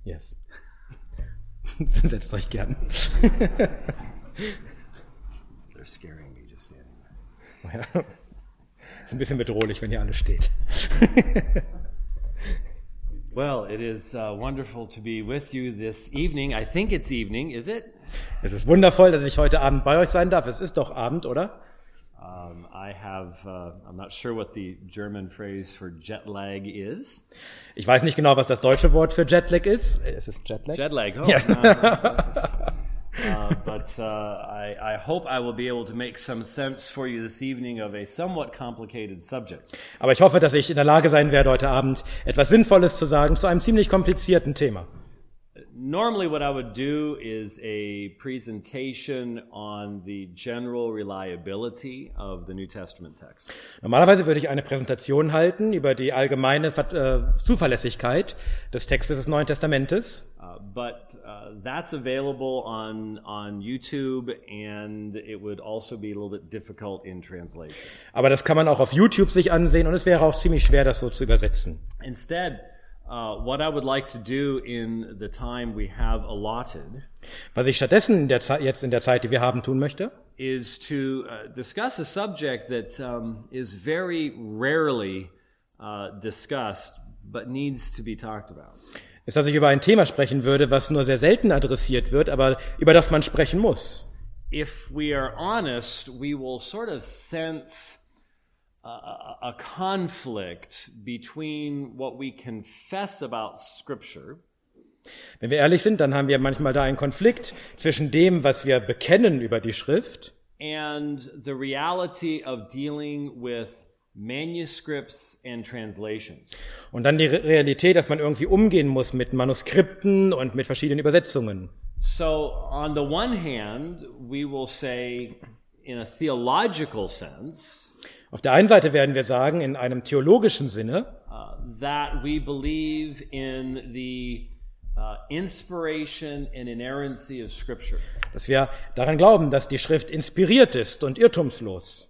Yes. Setzt euch gern. They're scaring me just standing there. Ja. Ist ein bisschen bedrohlich, wenn ihr alle steht. Well, it is wonderful to be with you this evening. I think it's evening, is it? Es ist wundervoll, dass ich heute Abend bei euch sein darf. Es ist doch Abend, oder? I'm not sure what the German phrase for jet lag is. Ich weiß nicht genau, was das deutsche Wort für Jetlag ist. Es ist Jetlag? Jet lag, oh. Ja. But I hope I will be able to make some sense for you this evening of a somewhat complicated subject. Aber ich hoffe, dass ich in der Lage sein werde, heute Abend etwas Sinnvolles zu sagen zu einem ziemlich komplizierten Thema. Normally what I would do is a presentation on the general reliability of the New Testament text. Normalerweise würde ich eine Präsentation halten über die allgemeine Zuverlässigkeit des Textes des Neuen Testamentes. But that's available on YouTube, and it would also be a little bit difficult in translation. Aber das kann man auch auf YouTube sich ansehen und es wäre auch ziemlich schwer, das so zu übersetzen. Instead, what I would like to do in the time we have allotted Was ich stattdessen jetzt in der Zeit, die wir haben, tun möchte, is to discuss a subject that is very rarely discussed, but needs to be talked about. ist, dass ich über ein Thema sprechen würde, was nur sehr selten adressiert wird, aber über das man sprechen muss. If we are honest, we will sort of sense a conflict between what we confess about Scripture Wenn wir ehrlich sind, dann haben wir manchmal da einen Konflikt zwischen dem, was wir bekennen über die Schrift and the reality of dealing with manuscripts and translations. und dann die Realität, dass man irgendwie umgehen muss mit Manuskripten und mit verschiedenen Übersetzungen. So, on the one hand, we will say, in a theological sense, Auf der einen Seite werden wir sagen, in einem theologischen Sinne, that we believe in the inspiration and inerrancy of Scripture. dass wir daran glauben, dass die Schrift inspiriert ist und irrtumslos.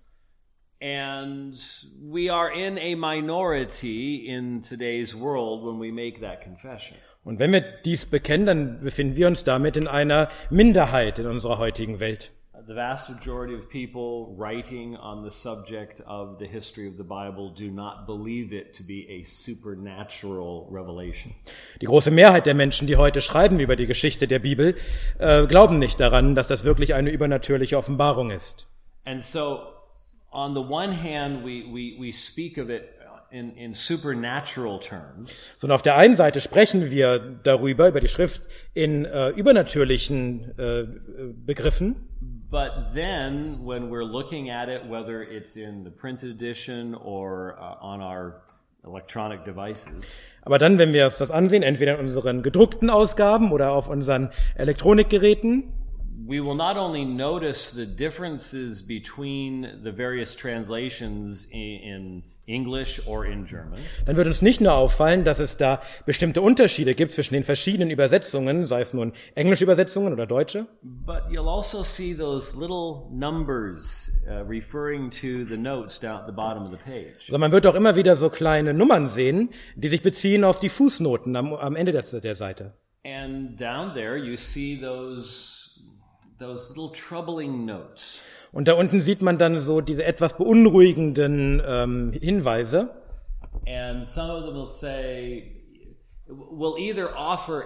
And we are in a minority in today's world when we make that confession. Und wenn wir dies bekennen, dann befinden wir uns damit in einer Minderheit in unserer heutigen Welt. The vast majority of people writing on the subject of the history of the Bible do not believe it to be a supernatural revelation. Die große Mehrheit der Menschen, die heute schreiben über die Geschichte der Bibel, glauben nicht daran, dass das wirklich eine übernatürliche Offenbarung ist. And so, on the one hand, we speak of it in supernatural terms. Sondern auf der einen Seite sprechen wir darüber, über die Schrift in übernatürlichen Begriffen. But then, when we're looking at it, whether it's in the printed edition or on our electronic devices, Aber dann, wenn wir uns das ansehen, entweder in unseren gedruckten Ausgaben oder auf unseren Elektronikgeräten, we will not only notice the differences between the various translations in English or in German, dann wird uns nicht nur auffallen, dass es da bestimmte Unterschiede gibt zwischen den verschiedenen Übersetzungen, sei es nun englische Übersetzungen oder deutsche, but you'll also see those little numbers referring to the notes down at the bottom of the page. sondern man wird auch immer wieder so kleine Nummern sehen, die sich beziehen auf die Fußnoten am Ende der Seite. And down there you see those little troubling notes. Und da unten sieht man dann so diese etwas beunruhigenden Hinweise. And some of them will say, will either offer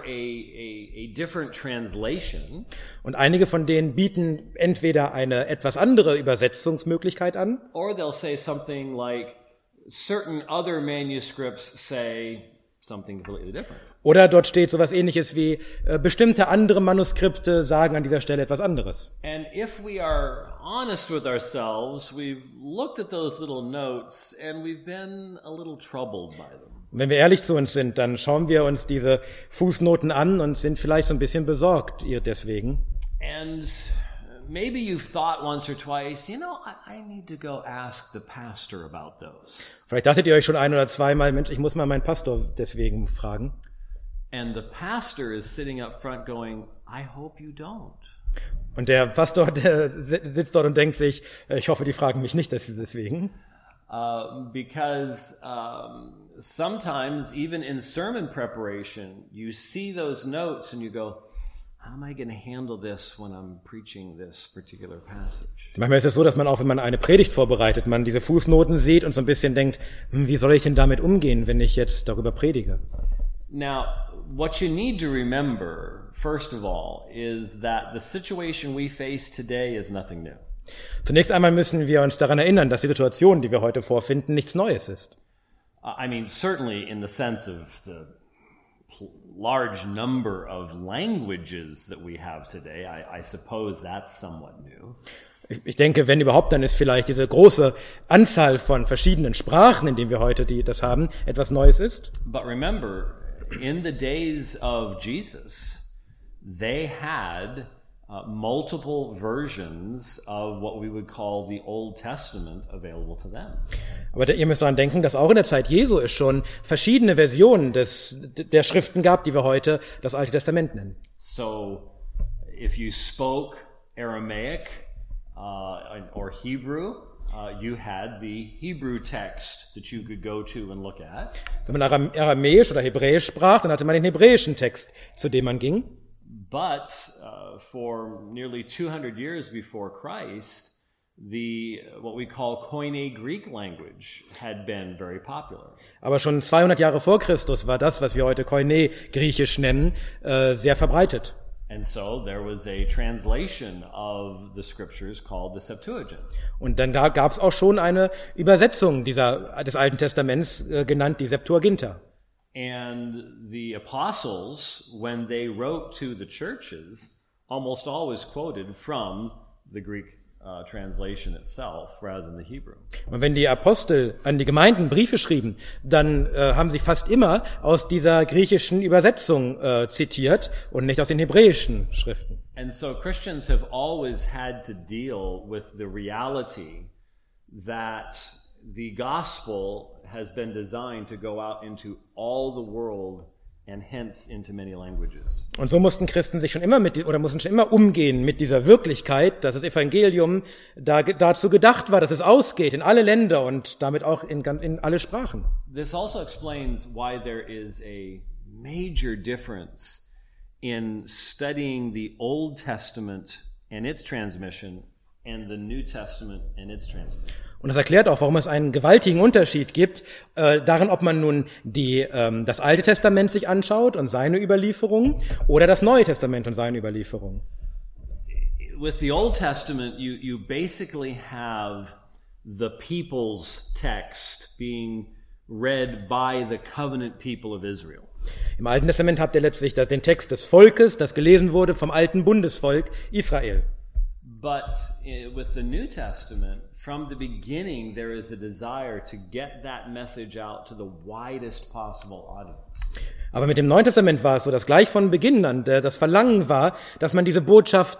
a different translation, Und einige von denen bieten entweder eine etwas andere Übersetzungsmöglichkeit an, or they'll say something like, certain other manuscripts say something completely different. oder dort steht sowas Ähnliches wie bestimmte andere Manuskripte sagen an dieser Stelle etwas anderes. And if we are honest with ourselves, we've looked at those little notes and we've been a little troubled by them. Und wenn wir ehrlich zu uns sind, dann schauen wir uns diese Fußnoten an und sind vielleicht so ein bisschen besorgt ihr deswegen. And maybe you've thought once or twice, I need to go ask the pastor about those. Vielleicht dachtet ihr euch schon ein oder zweimal, Mensch, ich muss mal meinen Pastor deswegen fragen. And the pastor is sitting up front going, I hope you don't. Und der Pastor, der sitzt dort und denkt sich, ich hoffe, die fragen mich nicht deswegen. because sometimes even in sermon preparation, you see those notes and you go, how am I going to handle this when I'm preaching this particular passage? Manchmal ist es so, dass man auch, wenn man eine Predigt vorbereitet, man diese Fußnoten sieht und so ein bisschen denkt, wie soll ich denn damit umgehen, wenn ich jetzt darüber predige? Now, what you need to remember, first of all, is that the situation we face today is nothing new. Zunächst einmal müssen wir uns daran erinnern, dass die Situation, die wir heute vorfinden, nichts Neues ist. I mean, certainly in the sense of the large number of languages that we have today, I suppose that's somewhat new. Ich denke, wenn überhaupt, dann ist vielleicht diese große Anzahl von verschiedenen Sprachen, in denen wir heute das haben, etwas Neues ist. But remember, in the days of Jesus, they had multiple versions of what we would call the Old Testament available to them. Aber ihr müsst daran denken, dass auch in der Zeit Jesu es schon verschiedene Versionen der Schriften gab, die wir heute das Alte Testament nennen. So, if you spoke Aramaic or Hebrew, you had the Hebrew text that you could go to and look at. Wenn man Aramäisch oder Hebräisch sprach, dann hatte man den hebräischen Text, zu dem man ging. But for nearly 200 years before Christ, what we call Koine Greek language had been very popular. Aber schon 200 Jahre vor Christus war das, was wir heute Koine Griechisch nennen, sehr verbreitet. And so there was a translation of the scriptures called the Septuagint. Und dann da gab es auch schon eine Übersetzung des Alten Testaments, genannt die Septuaginta. And the apostles, when they wrote to the churches, almost always quoted from the Greek translation itself rather than the Hebrew. Und wenn die Apostel an die Gemeinden Briefe schrieben, dann haben sie fast immer aus dieser griechischen Übersetzung zitiert und nicht aus den hebräischen Schriften. And so Christians have always had to deal with the reality that the gospel has been designed to go out into all the world and hence into many languages. Und so mussten Christen sich mussten schon immer umgehen mit dieser Wirklichkeit, dass das Evangelium dazu gedacht war, dass es ausgeht in alle Länder und damit auch in alle Sprachen. This also explains why there is a major difference in studying the Old Testament and its transmission and the New Testament and its transmission. Und das erklärt auch, warum es einen gewaltigen Unterschied gibt, darin, ob man nun das Alte Testament sich anschaut und seine Überlieferung oder das Neue Testament und seine Überlieferung. With the Old Testament, you basically have the people's text being read by the covenant people of Israel. Im Alten Testament habt ihr letztlich den Text des Volkes, das gelesen wurde vom alten Bundesvolk Israel. But with the New Testament, from the beginning, there is a desire to get that message out to the widest possible audience. Aber mit dem Neuen Testament war es so, dass gleich von Beginn an das Verlangen war, dass man diese Botschaft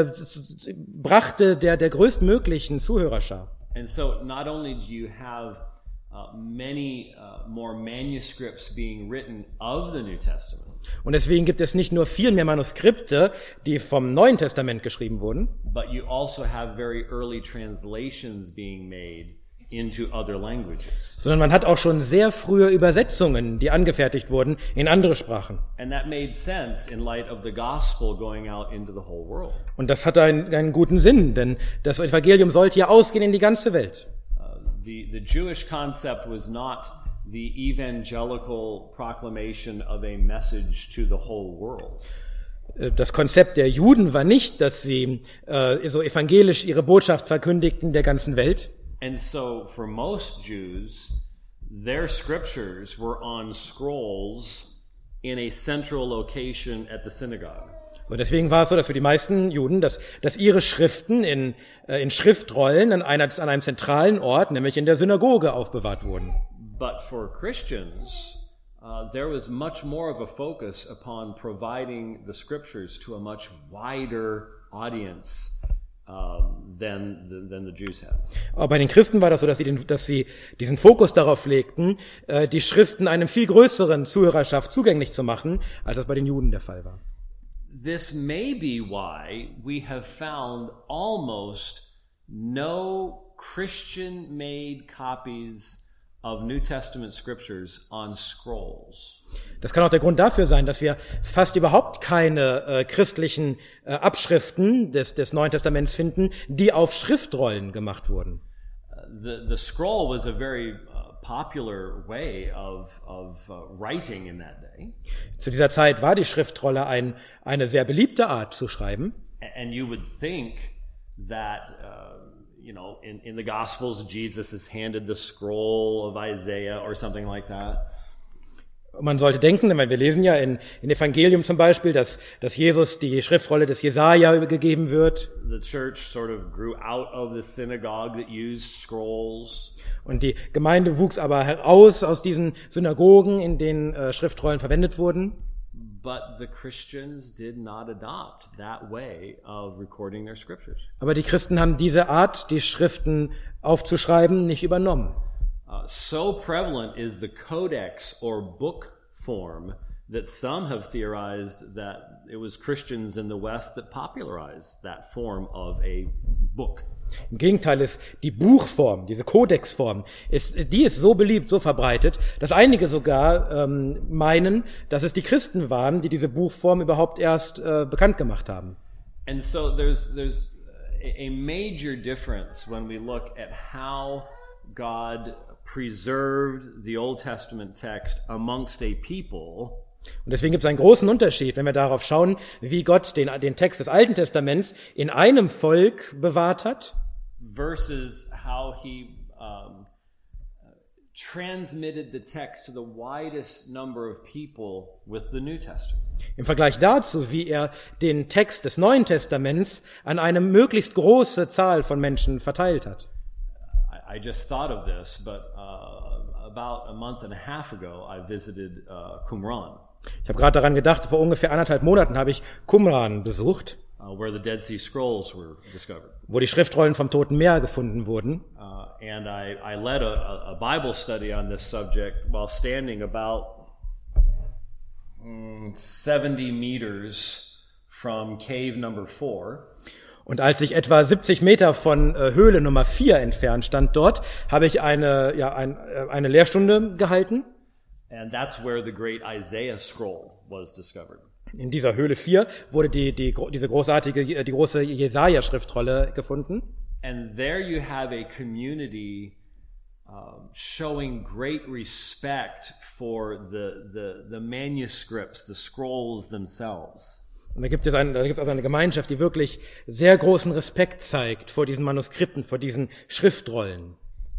brachte der größtmöglichen Zuhörerschar. And so not only do you have many more manuscripts being written of the New Testament. Und deswegen gibt es nicht nur viel mehr Manuskripte, die vom Neuen Testament geschrieben wurden, but you also have very early translations being made into other languages. Sondern man hat auch schon sehr frühe Übersetzungen, die angefertigt wurden in andere Sprachen. And that made sense in light of the gospel going out into the whole world. Und das hatte einen guten Sinn, denn das Evangelium sollte ja ausgehen in die ganze Welt. The Jewish concept was not the evangelical proclamation of a message to the whole world. Das Konzept der Juden war nicht, dass sie so evangelisch ihre Botschaft verkündigten der ganzen Welt. And so for most Jews, their scriptures were on scrolls in a central location at the synagogue. So, deswegen war es so, dass für die meisten Juden, dass ihre Schriften in Schriftrollen an einem zentralen Ort, nämlich in der Synagoge, aufbewahrt wurden. But for Christians, there was much more of a focus upon providing the scriptures to a much wider audience than the Jews had. Aber bei den Christen war das so, dass sie diesen Fokus darauf legten, die Schriften einem viel größeren Zuhörerschaft zugänglich zu machen, als das bei den Juden der Fall war. This may be why we have found almost no Christian-made copies of New Testament scriptures on scrolls. Das kann auch der Grund dafür sein, dass wir fast überhaupt keine christlichen Abschriften des Neuen Testaments finden, die auf Schriftrollen gemacht wurden. The scroll was a very popular way of writing in that day. Zu dieser Zeit war die Schriftrolle eine sehr beliebte Art zu schreiben. And you would think that in the Gospels Jesus is handed the scroll of Isaiah or something like that. Man sollte denken, denn wir lesen ja in Evangelium zum Beispiel, dass Jesus die Schriftrolle des Jesaja gegeben wird. The church sort of grew out of the synagogue that used scrolls. Und die Gemeinde wuchs aber heraus aus diesen Synagogen, in denen Schriftrollen verwendet wurden. But the Christians did not adopt that way of recording their scriptures. Aber die Christen haben diese Art, die Schriften aufzuschreiben, nicht übernommen. So prevalent is the codex or book form that some have theorized that it was Christians in the West that popularized that form of a book. Im Gegenteil ist die Buchform, diese Kodexform, die ist so beliebt, so verbreitet, dass einige sogar meinen, dass es die Christen waren, die diese Buchform überhaupt erst bekannt gemacht haben. And so there's a major difference when we look at how God preserved the Old Testament text amongst a people. Und deswegen gibt es einen großen Unterschied, wenn wir darauf schauen, wie Gott den Text des Alten Testaments in einem Volk bewahrt hat, versus how he transmitted the text to the widest number of people with the New Testament. Im Vergleich dazu, wie er den Text des Neuen Testaments an eine möglichst große Zahl von Menschen verteilt hat. I just thought of this, but about a month and a half ago, I visited Qumran. Ich habe gerade daran gedacht, vor ungefähr 1,5 Monaten habe ich Qumran besucht, where the Dead Sea Scrolls were discovered. Wo die Schriftrollen vom Toten Meer gefunden wurden. And I led a Bible study on this subject while standing about 70 meters from cave number 4. Und als ich etwa 70 Meter von Höhle Nummer 4 entfernt stand dort, habe ich eine Lehrstunde gehalten. And that's where the great Isaiah scroll was discovered. In dieser Höhle 4 wurde die große Jesaja-Schriftrolle gefunden. And there you have a community showing great respect for the manuscripts, the scrolls themselves. Und da gibt es also eine Gemeinschaft, die wirklich sehr großen Respekt zeigt vor diesen Manuskripten, vor diesen Schriftrollen.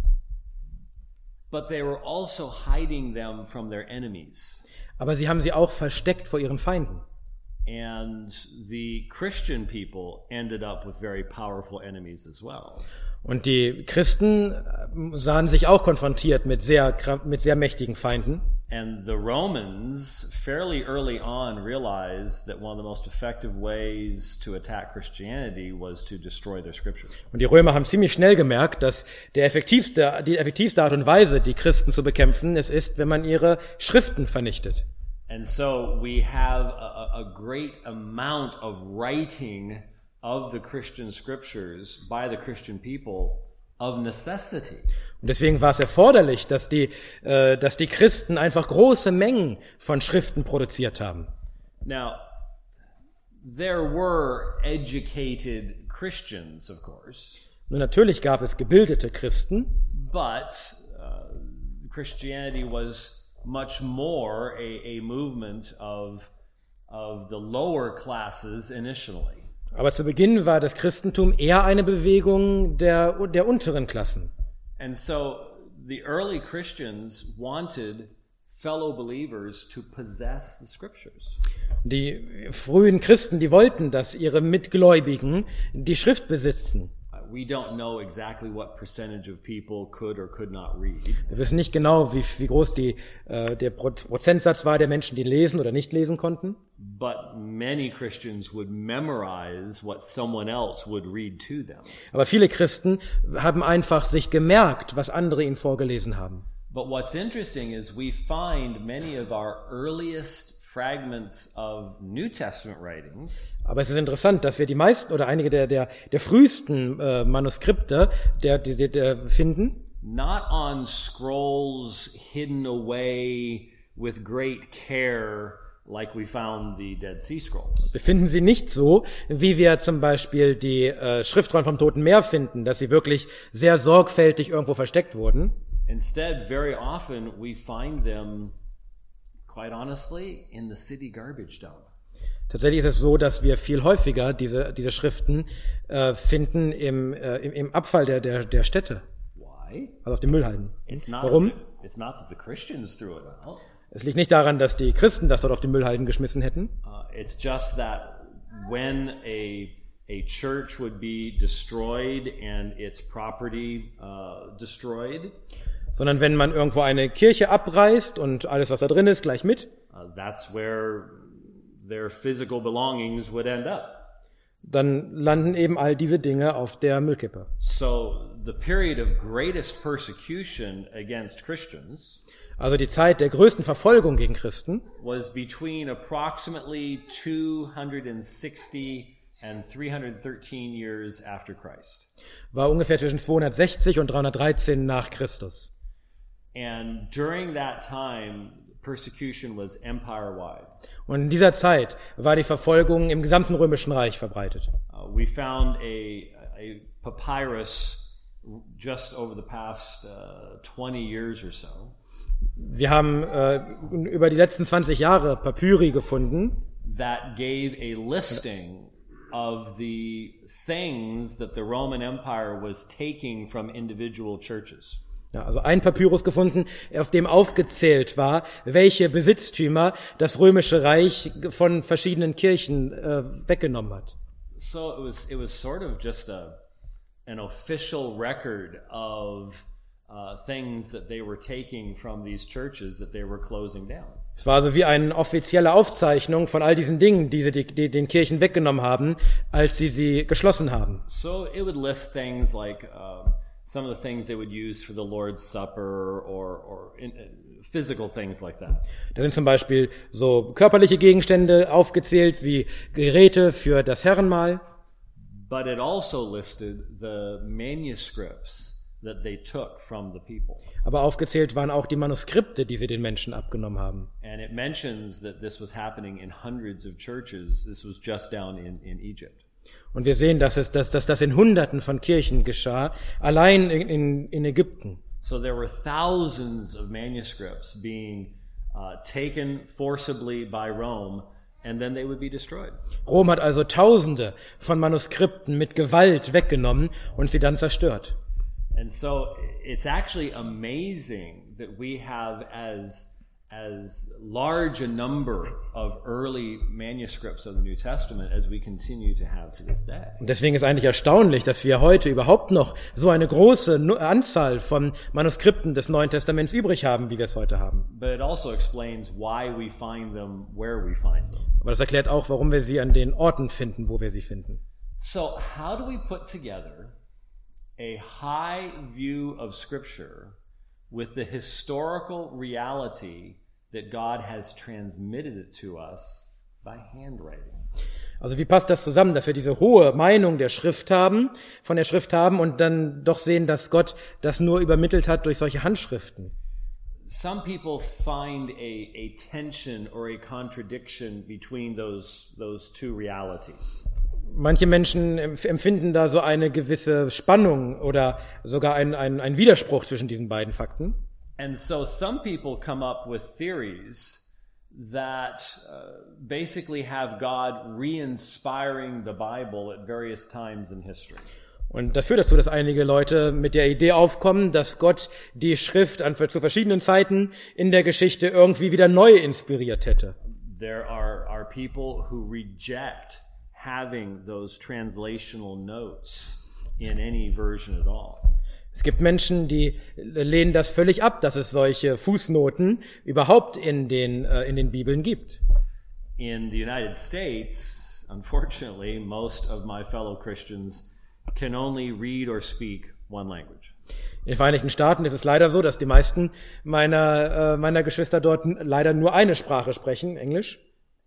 But they were also hiding them from their enemies. Aber sie haben sie auch versteckt vor ihren Feinden. And the Christian people ended up with very powerful enemies as well. Und die Christen sahen sich auch konfrontiert mit sehr mächtigen Feinden. And the Romans fairly early on realized that one of the most effective ways to attack Christianity was to destroy their scriptures. Und die Römer haben ziemlich schnell gemerkt, dass die effektivste Art und Weise, die Christen zu bekämpfen, es ist, wenn man ihre Schriften vernichtet. And so we have a great amount of writing of the Christian scriptures by the Christian people of necessity. Und deswegen war es erforderlich, dass die Christen einfach große Mengen von Schriften produziert haben. Now, there were educated Christians, of course. Nun natürlich gab es gebildete Christen, but Christianity was much more a movement of the lower classes initially. Aber zu Beginn war das Christentum eher eine Bewegung der unteren Klassen. And so the early Christians wanted fellow believers to possess the scriptures. Die frühen Christen, die wollten, dass ihre Mitgläubigen die Schrift besitzen. We don't know exactly what percentage of people could or could not read. Wir wissen nicht genau, wie groß der Prozentsatz war der Menschen, die lesen oder nicht lesen konnten. But many Christians would memorize what someone else would read to them. Aber viele Christen haben einfach sich gemerkt, was andere ihnen vorgelesen haben. But what's interesting is we find many of our earliest fragments of New Testament writings, Aber es ist interessant, dass wir die meisten oder einige der frühesten Manuskripte der finden, not on scrolls hidden away with great care like we found the Dead Sea Scrolls. Wir finden sie nicht so, wie wir zum Beispiel die Schriftrollen vom Toten Meer finden, dass sie wirklich sehr sorgfältig irgendwo versteckt wurden. Instead, very often we find them, quite honestly, in the city garbage dump. Tatsächlich ist es so, dass wir viel häufiger diese Schriften finden im Abfall der Städte, Why? also auf den Müllhalden. It's not Warum? It's not that the Christians threw it out. Es liegt nicht daran, dass die Christen das dort auf den Müllhalden geschmissen hätten. It's just that when a church would be destroyed and its property destroyed, Sondern wenn man irgendwo eine Kirche abreißt und alles, was da drin ist, gleich mit, that's where their physical belongings would end up. dann landen eben all diese Dinge auf der Müllkippe. So the period of greatest persecution against Christians Also die Zeit der größten Verfolgung gegen Christen was between approximately 260 and 313 years after Christ. war ungefähr zwischen 260 und 313 nach Christus. And during that time, persecution was empire-wide. Und in dieser Zeit war die Verfolgung im gesamten Römischen Reich verbreitet. We found a papyrus just over the past 20 years or so. Wir haben über die letzten 20 Jahre Papyri gefunden, That gave a listing of the things that the Roman Empire was taking from individual churches. ja, also ein Papyrus gefunden, auf dem aufgezählt war, welche Besitztümer das Römische Reich von verschiedenen Kirchen weggenommen hat. So it was sort of just an official record of things that they were taking from these churches that they were closing down. Es war also wie eine offizielle Aufzeichnung von all diesen Dingen, die sie den Kirchen weggenommen haben, als sie geschlossen haben. So it would list things like some of the things they would use for the Lord's Supper or physical things like that. Da sind zum Beispiel so körperliche Gegenstände aufgezählt, wie Geräte für das Herrenmahl. But it also listed the manuscripts that they took from the people. Aber aufgezählt waren auch die Manuskripte, die sie den Menschen abgenommen haben. And it mentions that this was happening in hundreds of churches. This was just down in Egypt. Und wir sehen, dass das in Hunderten von Kirchen geschah, allein in Ägypten. So there were thousands of manuscripts being taken forcibly by Rome, and then they would be destroyed. Rom hat also Tausende von Manuskripten mit Gewalt weggenommen und sie dann zerstört. And so it's actually amazing that we have as large a number of early manuscripts of the New Testament as we continue to have to this day. Und deswegen ist eigentlich erstaunlich, dass wir heute überhaupt noch so eine große Anzahl von Manuskripten des Neuen Testaments übrig haben, wie wir es heute haben. But it also explains why we find them where we find them. Aber das erklärt auch, warum wir sie an den Orten finden, wo wir sie finden. So how do we put together a high view of Scripture with the historical reality that God has transmitted it to us by handwriting? Also wie passt das zusammen, dass wir diese hohe Meinung der Schrift haben, von der Schrift haben und dann doch sehen, dass Gott das nur übermittelt hat durch solche Handschriften? Some people find a tension or a contradiction between those two realities. Manche Menschen empfinden da so eine gewisse Spannung oder sogar ein Widerspruch zwischen diesen beiden Fakten. And so some people come up with theories that basically have God re-inspiring the Bible at various times in history. Und das führt dazu, dass einige Leute mit der Idee aufkommen, dass Gott die Schrift zu verschiedenen Zeiten in der Geschichte irgendwie wieder neu inspiriert hätte. There are people who reject having those translational notes in any version at all. Es gibt Menschen, die lehnen das völlig ab, dass es solche Fußnoten überhaupt in den Bibeln gibt. In the United States, unfortunately, most of my fellow Christians can only read or speak one language. In den Vereinigten Staaten ist es leider so, dass die meisten meiner Geschwister dort leider nur eine Sprache sprechen, Englisch.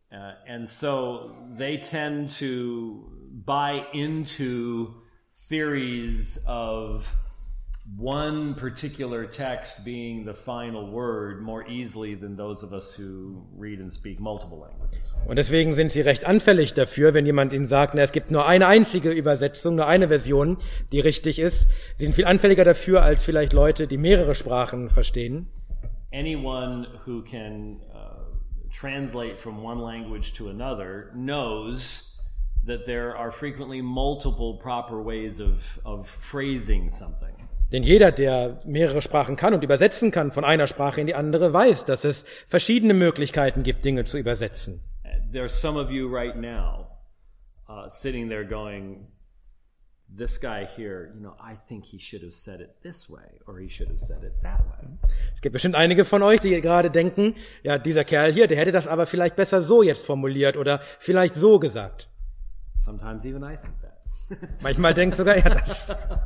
And so they tend to buy into theories of one particular text being the final word more easily than those of us who read and speak multiple languages. Und deswegen sind sie recht anfällig dafür, wenn jemand ihnen sagt, na, es gibt nur eine einzige Übersetzung, nur eine Version, die richtig ist. Sie sind viel anfälliger dafür als vielleicht Leute, die mehrere Sprachen verstehen. Anyone who can translate from one language to another knows that there are frequently multiple proper ways of phrasing something. Denn jeder, der mehrere Sprachen kann und übersetzen kann von einer Sprache in die andere, weiß, dass es verschiedene Möglichkeiten gibt, Dinge zu übersetzen. There are some of you right now sitting there going, this guy here, I think he should have said it this way or he should have said it that way. Es gibt bestimmt einige von euch, die gerade denken, ja, dieser Kerl hier, der hätte das aber vielleicht besser so jetzt formuliert oder vielleicht so gesagt. Sometimes even I think that. Manchmal denkt sogar er das.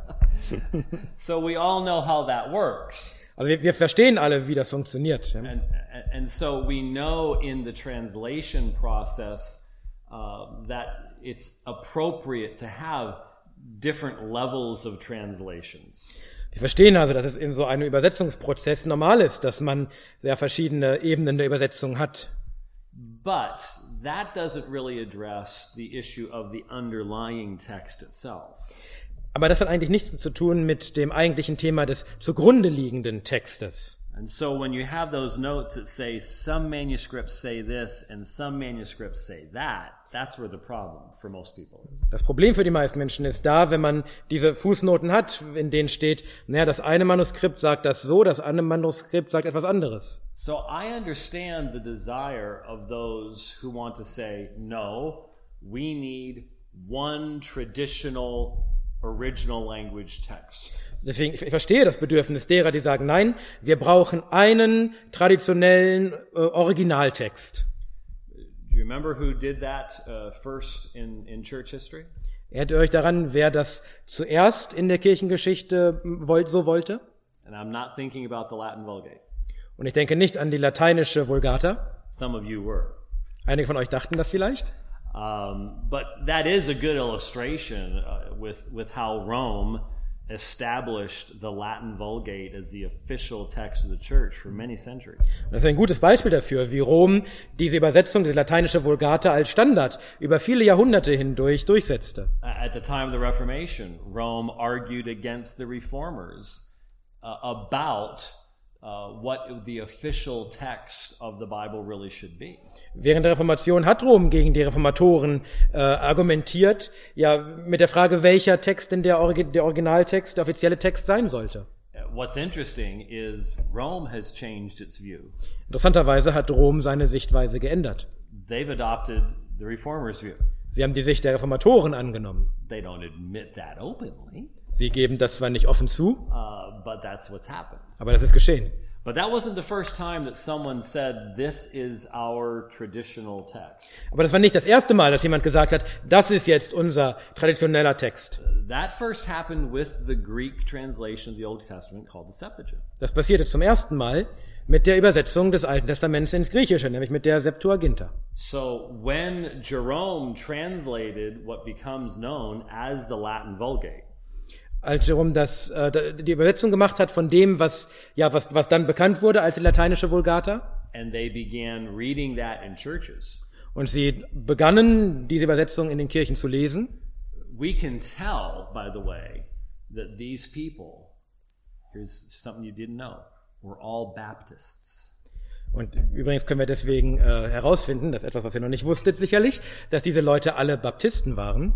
So we all know how that works. Also wir verstehen alle, wie das funktioniert. Ja? And so we know in the translation process that it's appropriate to have different levels of translations. Wir verstehen also, dass es in so einem Übersetzungsprozess normal ist, dass man sehr verschiedene Ebenen der Übersetzung hat. But that doesn't really address the issue of the underlying text itself. Aber das hat eigentlich nichts zu tun mit dem eigentlichen Thema des zugrunde liegenden Textes. And so when you have those notes that say some manuscripts say this and some manuscripts say that, that's where the problem for most people is. Das Problem für die meisten Menschen ist da, wenn man diese Fußnoten hat, in denen steht, naja, das eine Manuskript sagt das so, das andere Manuskript sagt etwas anderes. So I understand the desire of those who want to say, no, we need one traditional original language text. Deswegen, ich verstehe das Bedürfnis derer, die sagen, nein, wir brauchen einen traditionellen Originaltext. Do you remember who did that first in church history? Erinnert ihr euch daran, wer das zuerst in der Kirchengeschichte so wollte? And I'm not thinking about the Latin Vulgate. Und ich denke nicht an die lateinische Vulgata. Some of you were. Einige von euch dachten das vielleicht. But that is a good illustration with how Rome established the Latin Vulgate as the official text of the church for many centuries. Das ist ein gutes Beispiel dafür, wie Rom diese Übersetzung, diese lateinische Vulgata als Standard über viele Jahrhunderte hindurch durchsetzte. At the time of the Reformation, Rome argued against the reformers about what the official text of the Bible really should be. Während der Reformation hat Rom gegen die Reformatoren argumentiert, ja, mit der Frage, welcher Text denn der Originaltext, der offizielle Text sein sollte. What's interesting is Rome has changed its view. Interessanterweise hat Rom seine Sichtweise geändert. They've adopted the reformers' view. Sie haben die Sicht der Reformatoren angenommen. They don't admit that openly. Sie geben das zwar nicht offen zu, but that's what's happened. Aber das ist geschehen. But that wasn't the first time that someone said, this is our traditional text. Aber das war nicht das erste Mal, dass jemand gesagt hat, das ist jetzt unser traditioneller Text. That first happened with the Greek translation of the Old Testament called the Septuagint. Das passierte zum ersten Mal mit der Übersetzung des Alten Testaments ins Griechische, nämlich mit der Septuaginta. So when Jerome translated what becomes known as the Latin Vulgate, als Jerome die Übersetzung gemacht hat von dem, was dann bekannt wurde als die lateinische Vulgata. And they began reading that in churches. Und sie begannen, diese Übersetzung in den Kirchen zu lesen. We can tell, by the way, that these people, here's something you didn't know, were all Baptists. Und übrigens können wir deswegen herausfinden, das ist etwas, was ihr noch nicht wusstet sicherlich, dass diese Leute alle Baptisten waren.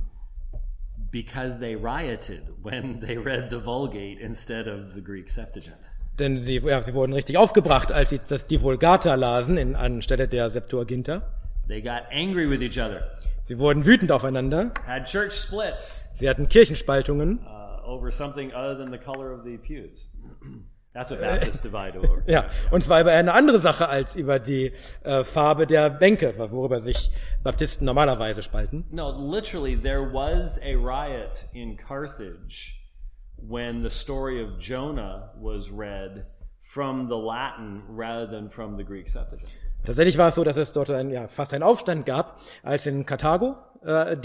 Because they rioted when they read the Vulgate instead of the Greek Septuagint. Denn sie wurden richtig aufgebracht, als sie die Vulgata lasen anstelle der Septuaginta. They got angry with each other. Sie wurden wütend aufeinander. Had church splits. Sie hatten Kirchenspaltungen. Over something other than the color of the pews. That's what Baptists divide over. Ja, und zwar über eine andere Sache als über die Farbe der Bänke, worüber sich Baptisten normalerweise spalten. No, literally, there was a riot in Carthage when the story of Jonah was read from the Latin rather than from the Greek Septuagint. Tatsächlich war es so, dass es dort fast einen Aufstand gab, als in Karthago das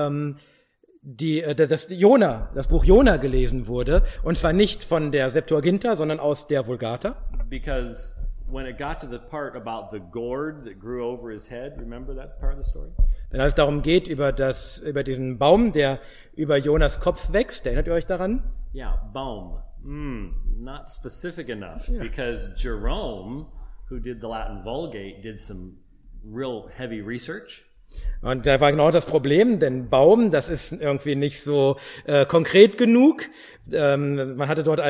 Buch Jona gelesen wurde, und zwar nicht von der Septuaginta, sondern aus der Vulgata. Because when it got to the part about the gourd that grew over his head, remember that part of the story? Denn als es darum geht, über diesen Baum, der über Jonas Kopf wächst, erinnert ihr euch daran? Yeah, baum. Not specific enough, because Jerome, who did the Latin Vulgate, did some real heavy research. Und da war genau das Problem, denn Baum, das ist irgendwie nicht so konkret genug. Man hatte dort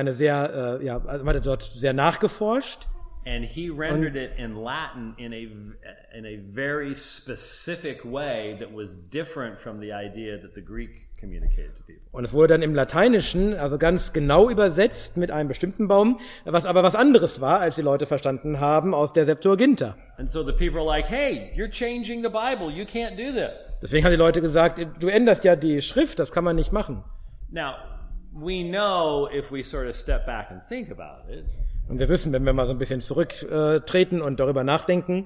man hatte dort sehr nachgeforscht. And he rendered it in Latin in a very specific way that was different from the idea that the Greek communicated to people. Und es wurde dann im Lateinischen also ganz genau übersetzt mit einem bestimmten Baum, was aber was anderes war, als die Leute verstanden haben aus der Septuaginta. And so the people are like, "Hey, you're changing the Bible. You can't do this." Deswegen haben die Leute gesagt, du änderst ja die Schrift, das kann man nicht machen. Now, we know if we sort of step back and think about it. Und wir wissen, wenn wir mal so ein bisschen zurücktreten und darüber nachdenken,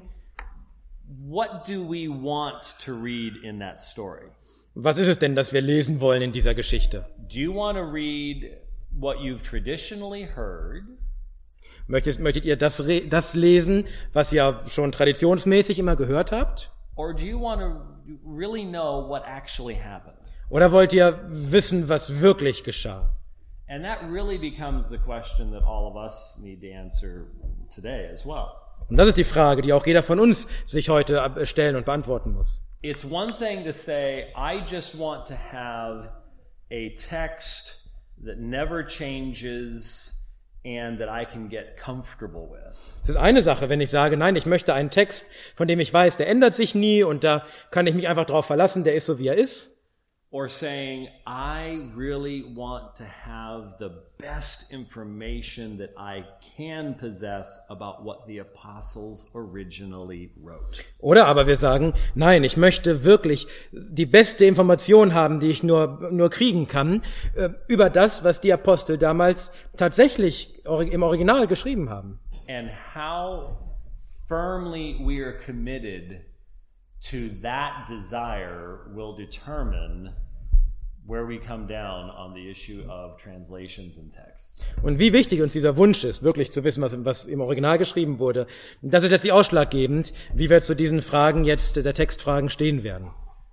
what do we want to read in that story? Was ist es denn, das wir lesen wollen in dieser Geschichte? Do you want to read what you've traditionally heard? Möchtet ihr das lesen, was ihr schon traditionsmäßig immer gehört habt? Or do you want to really know what actually happened? Oder wollt ihr wissen, was wirklich geschah? And that really becomes the question that all of us need to answer today as well. Und das ist die Frage, die auch jeder von uns sich heute stellen und beantworten muss. It's one thing to say, I just want to have a text that never changes and that I can get comfortable with. Es ist eine Sache, wenn ich sage, nein, ich möchte einen Text, von dem ich weiß, der ändert sich nie und da kann ich mich einfach drauf verlassen, der ist so, wie er ist. Or saying, I really want to have the best information that I can possess about what the apostles originally wrote. Oder aber wir sagen, nein, ich möchte wirklich die beste Information haben, die ich nur kriegen kann, über das, was die Apostel damals tatsächlich im Original geschrieben haben. And how firmly we are committed to that desire will determine where we come down on the issue of translations and texts. Und wie wichtig uns dieser Wunsch ist, wirklich zu wissen, was im Original geschrieben wurde, das ist letztlich ausschlaggebend, wie wir zu diesen Fragen jetzt, der Textfragen, stehen werden.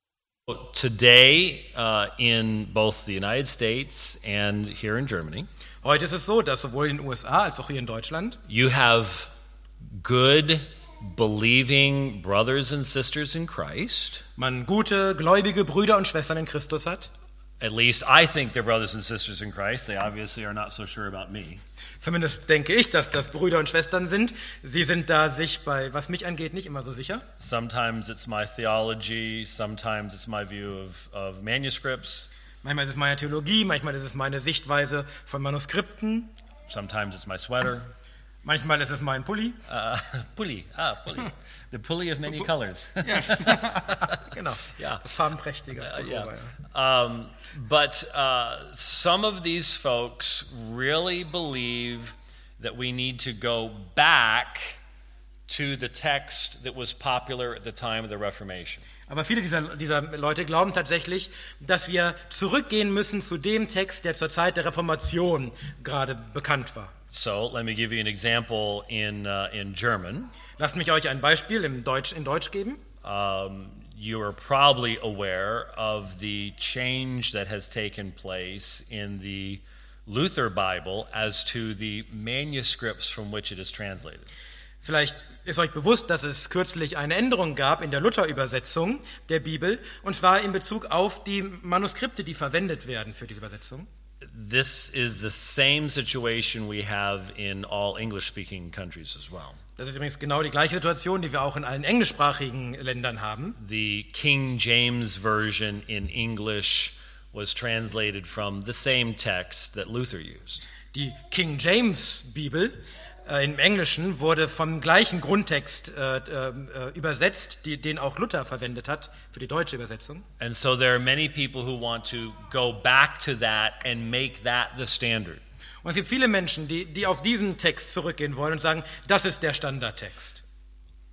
Today, in both the United States and here in Germany, heute ist es so, dass sowohl in den USA als auch hier in Deutschland you have good believing brothers and sisters in Christ. Man gute, gläubige Brüder und Schwestern in Christus hat. At least I think they're brothers and sisters in Christ. They obviously are not so sure about me. Zumindest denke ich, dass das Brüder und Schwestern sind. Sie sind da sich bei, was mich angeht, nicht immer so sicher. Sometimes it's my theology, sometimes it's my view of manuscripts. Manchmal ist es meine Theologie, manchmal ist es meine Sichtweise von Manuskripten. Sometimes it's my sweater. Manchmal ist es mein Pulli. Pulli. The pulli of many colors. Yes. Genau. Yeah. Das farbenprächtige. But some of these folks really believe that we need to go back to the text that was popular at the time of the Reformation. Aber viele dieser Leute glauben tatsächlich, dass wir zurückgehen müssen zu dem Text, der zur Zeit der Reformation gerade bekannt war. So, let me give you an example in German. Lasst mich euch ein Beispiel in Deutsch geben. You are probably aware of the change that has taken place in the Luther Bible as to the manuscripts from which it is translated. Vielleicht ist euch bewusst, dass es kürzlich eine Änderung gab in der Luther-Übersetzung der Bibel, und zwar in Bezug auf die Manuskripte, die verwendet werden für diese Übersetzung. This is the same situation we have in all English-speaking countries as well. Das ist übrigens genau die gleiche Situation, die wir auch in allen englischsprachigen Ländern haben. The King James Version in English was translated from the same text that Luther used. Die King James Bibel im Englischen wurde vom gleichen Grundtext übersetzt, den auch Luther verwendet hat für die deutsche Übersetzung. And so there are many people who want to go back to that and make that the standard. Und es gibt viele Menschen, die auf diesen Text zurückgehen wollen und sagen, das ist der Standardtext.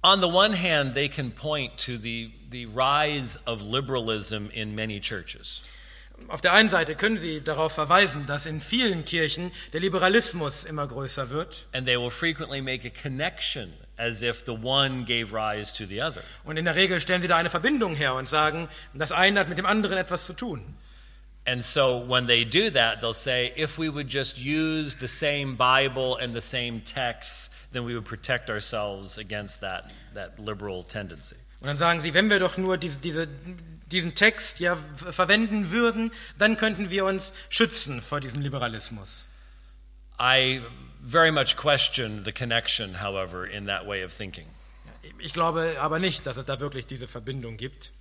On the one hand, they can point to the rise of liberalism in many churches. Auf der einen Seite können sie darauf verweisen, dass in vielen Kirchen der Liberalismus immer größer wird. And they will frequently make a connection as if the one gave rise to the other. Und in der Regel stellen sie da eine Verbindung her und sagen, das eine hat mit dem anderen etwas zu tun. And so when they do that, they'll say, if we would just use the same Bible and the same texts, then we would protect ourselves against that liberal tendency. Und dann sagen sie, wenn wir doch nur diesen Text ja verwenden würden, dann könnten wir uns schützen vor diesem Liberalismus. I very much question the connection, however, in that way of thinking. Ich glaube aber nicht, dass es da wirklich diese Verbindung gibt.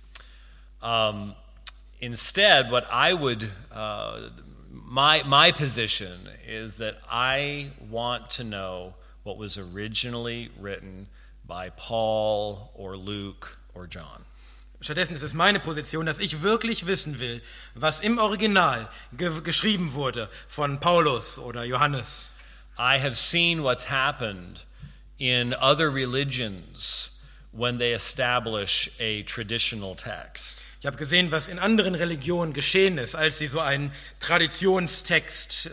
Instead, what I would, my position is that I want to know what was originally written by Paul or Luke or John. Stattdessen ist es meine Position, dass ich wirklich wissen will, was im Original geschrieben wurde von Paulus oder Johannes. I have seen what's happened in other religions when they establish a traditional text. Ich habe gesehen, was in anderen Religionen geschehen ist, als sie so einen Traditionstext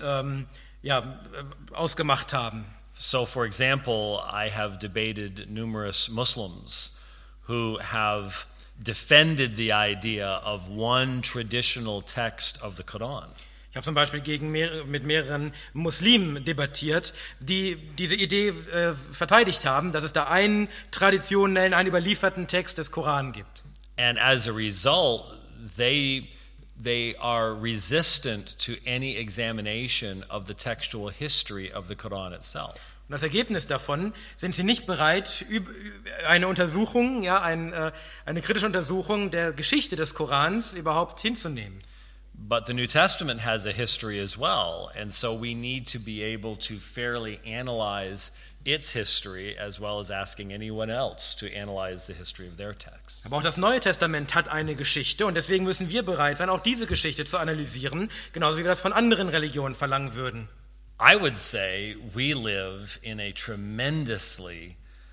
ausgemacht haben. So, for example, I have debated numerous Muslims who have defended the idea of one traditional text of the Quran. Ich habe zum Beispiel mit mehreren Muslimen debattiert, die diese Idee verteidigt haben, dass es da einen traditionellen, einen überlieferten Text des Koran gibt. And as a result, they are resistant to any examination of the textual history of the Quran itself. Und das Ergebnis davon sind sie nicht bereit, eine Untersuchung, eine kritische Untersuchung der Geschichte des Korans überhaupt hinzunehmen. But the New Testament has a history as well, and so we need to be able to fairly analyze its history as well as asking anyone else to analyze the history of their text. Aber auch das Neue Testament hat eine Geschichte und deswegen müssen wir bereit sein, auch diese Geschichte zu analysieren, genauso wie wir das von anderen Religionen verlangen würden. I would say we live in a tremendously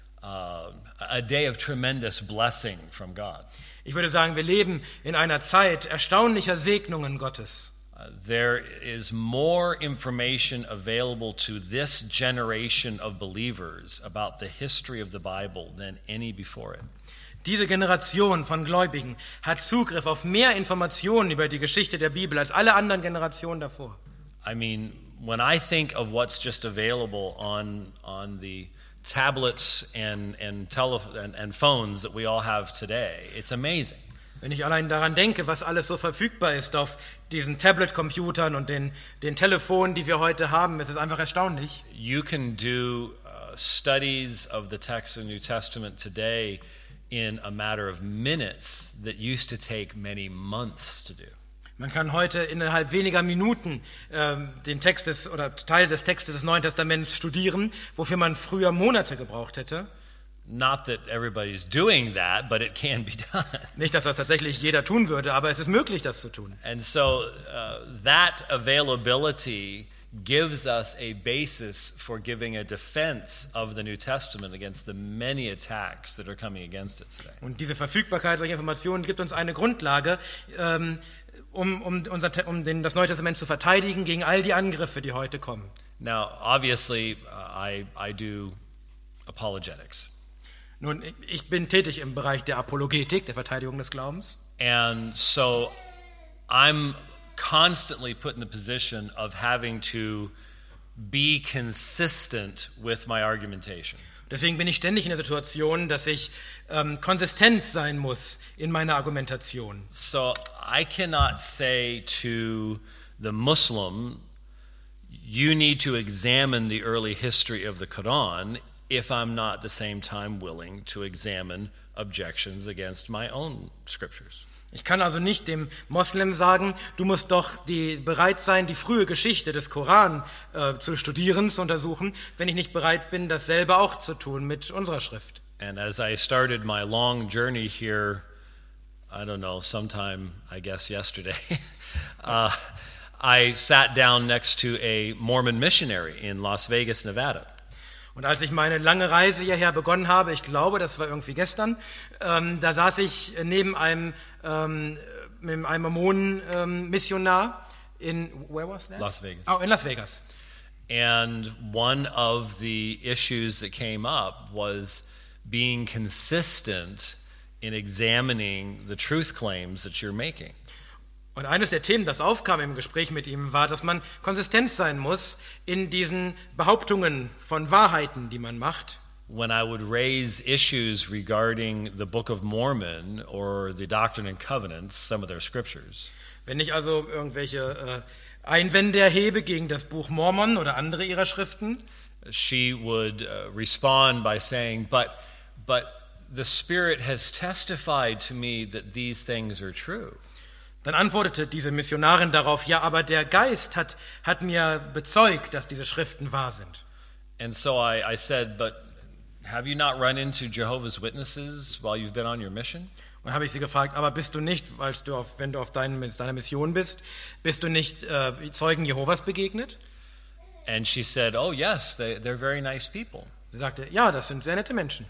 a day of tremendous blessing from God. Ich würde sagen, wir leben in einer Zeit erstaunlicher Segnungen Gottes. There is more information available to this generation of believers about the history of the Bible than any before it. Diese Generation von Gläubigen hat Zugriff auf mehr Informationen über die Geschichte der Bibel als alle anderen Generationen davor. I mean, when I think of what's just available on the tablets and phones that we all have today, it's amazing. Wenn ich allein daran denke, was alles so verfügbar ist auf diesen Tablet-Computern und den Telefonen, die wir heute haben, es ist einfach erstaunlich. You can do studies of the text of the New Testament today in a matter of minutes that used to take many months to do. Man kann heute innerhalb weniger Minuten den Text oder Teile des Textes des Neuen Testaments studieren, wofür man früher Monate gebraucht hätte. Not that everybody's doing that, but it can be done. Nicht, dass das tatsächlich jeder tun würde, aber es ist möglich, das zu tun. And so that availability gives us a basis for giving a defense of the New Testament against the many attacks that are coming against it today. Und diese Verfügbarkeit solcher Informationen gibt uns eine Grundlage, um das Neue Testament zu verteidigen gegen all die Angriffe, die heute kommen. Now, obviously, I do apologetics. Nun, ich bin tätig im Bereich der Apologetik, der Verteidigung des Glaubens. And so I'm constantly put in the position of having to be consistent with my argumentation. Deswegen bin ich ständig in der Situation, dass ich konsistent sein muss in meiner Argumentation. So I cannot say to the Muslim, you need to examine the early history of the Quran, if I'm not at the same time willing to examine objections against my own scriptures. Ich kann also nicht dem Moslem sagen, du musst doch bereit sein, die frühe Geschichte des Koran zu studieren, zu untersuchen, wenn ich nicht bereit bin, dasselbe auch zu tun mit unserer Schrift. And as I started my long journey here, I don't know, sometime, I guess yesterday, I sat down next to a Mormon missionary in Las Vegas, Nevada. Und als ich meine lange Reise hierher begonnen habe, ich glaube, das war irgendwie gestern, da saß ich neben einem Mormonen-Missionar in, where was that? Las Vegas. Oh, in Las Vegas. And one of the issues that came up was being consistent in examining the truth claims that you're making. Und eines der Themen, das aufkam im Gespräch mit ihm, war, dass man konsistent sein muss in diesen Behauptungen von Wahrheiten, die man macht. When I would raise issues regarding the Book of Mormon or the Doctrine and Covenants, some of their scriptures, Wenn ich also irgendwelche Einwände erhebe gegen das Buch Mormon oder andere ihrer Schriften, she would respond by saying, but the Spirit has testified to me that these things are true. dann antwortete diese Missionarin darauf, ja, aber der Geist hat mir bezeugt, dass diese Schriften wahr sind. And so I said, but have you not run into Jehovah's Witnesses while you've been on your mission? Und habe ich sie gefragt, aber bist du nicht, wenn du auf deiner Mission bist du nicht Zeugen Jehovas begegnet? And she said, oh yes, they're very nice people. Sie sagte, ja, das sind sehr nette Menschen.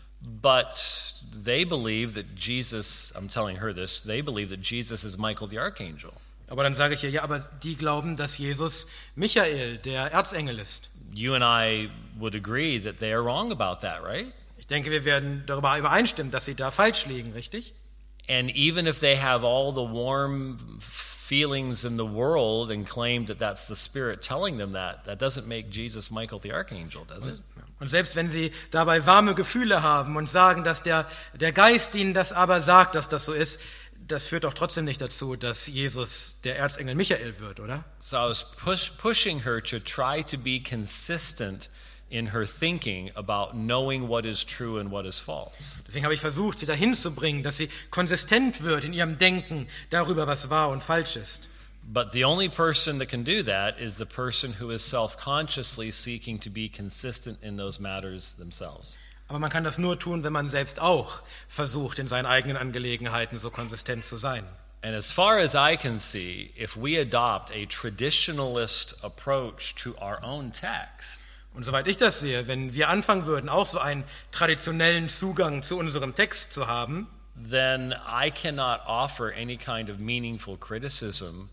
But they believe that Jesus, I'm telling her this, they believe that Jesus is Michael the Archangel. Aber dann sage ich ihr, ja, aber die glauben, dass Jesus Michael, der Erzengel ist. You and I would agree that they are wrong about that, right? Ich denke, wir werden darüber übereinstimmen, dass sie da falsch liegen, richtig? And even if they have all the warm feelings in the world and claim that that's the Spirit telling them that doesn't make Jesus Michael the Archangel, does it? Und selbst wenn sie dabei warme Gefühle haben und sagen, dass der Geist ihnen das aber sagt, dass das so ist, das führt doch trotzdem nicht dazu, dass Jesus der Erzengel Michael wird, oder? So I was pushing her to try to be consistent in her thinking about knowing what is true and what is false. Deswegen habe ich versucht, sie dahin zu bringen, dass sie konsistent wird in ihrem Denken darüber, was wahr und falsch ist. But the only person that can do that is the person who is self-consciously seeking to be consistent in those matters themselves. Aber man kann das nur tun, wenn man selbst auch versucht, in seinen eigenen Angelegenheiten so konsistent zu sein. And as far as I can see, if we adopt a traditionalist approach to our own text, und soweit ich das sehe, wenn wir anfangen würden, auch so einen traditionellen Zugang zu unserem Text zu haben, then I cannot offer any kind of meaningful criticism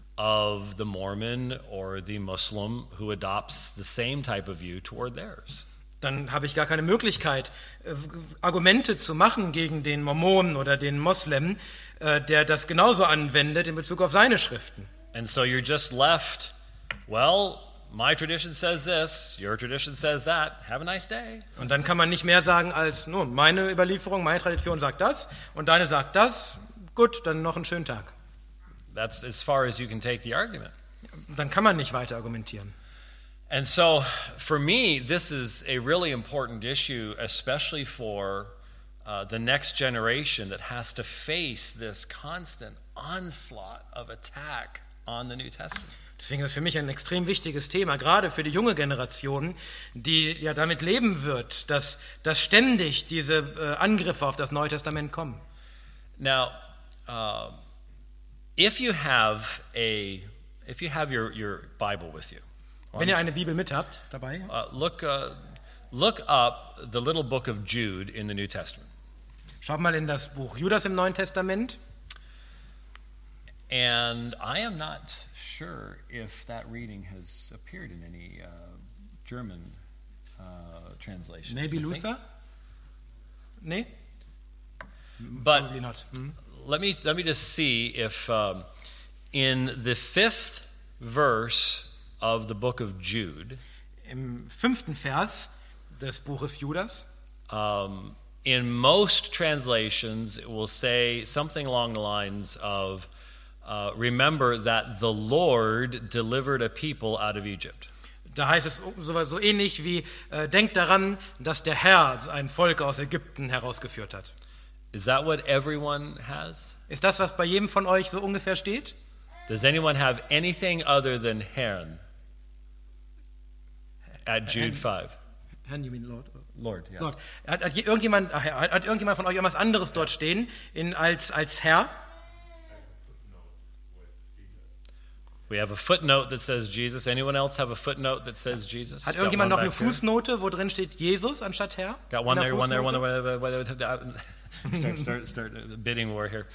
of the Mormon or the Muslim who adopts the same type of view toward theirs. Dann habe ich gar keine Möglichkeit, Argumente zu machen gegen den Mormonen oder den Moslem, der das genauso anwendet in Bezug auf seine Schriften. And so you're just left, well, my tradition says this, your tradition says that, have a nice day. Und dann kann man nicht mehr sagen als, nun, meine Überlieferung, meine Tradition sagt das und deine sagt das, gut, dann noch einen schönen Tag. That's as far as you can take the argument. Dann kann man nicht weiter argumentieren. And so, for me, this is a really important issue, especially for the next generation that has to face this constant onslaught of attack on the New Testament. Deswegen ist es für mich ein extrem wichtiges Thema, gerade für die junge Generation, die ja damit leben wird, dass ständig diese Angriffe auf das Neue Testament kommen. Now, if you have your Bible with you, Wenn ihr eine Bibel mit habt dabei, look up the little book of Jude in the New Testament. schaut mal in das Buch Judas im Neuen Testament. And I am not sure if that reading has appeared in any German translation. Maybe You think? Luther? Nee? But Probably not. let me just see if in the 5th verse of the book of Jude, Im 5. Vers des Buches Judas, in most translations, it will say something along the lines of, remember that the Lord delivered a people out of Egypt. da heißt es so ähnlich wie, denkt daran, dass der Herr ein Volk aus Ägypten herausgeführt hat. Is that what everyone has? Ist das, was bei jedem von euch so ungefähr steht? Does anyone have anything other than Herrn at Jude 5? Herrn, you mean Lord? Lord, yeah. Lord. Hat irgendjemand von euch irgendwas anderes dort stehen als Herr? We have a footnote that says Jesus. Anyone else have a footnote that says Jesus? Hat irgendjemand noch eine Fußnote, wo drin steht Jesus anstatt Herr? Got one there, one there, one there. Start a bidding war here.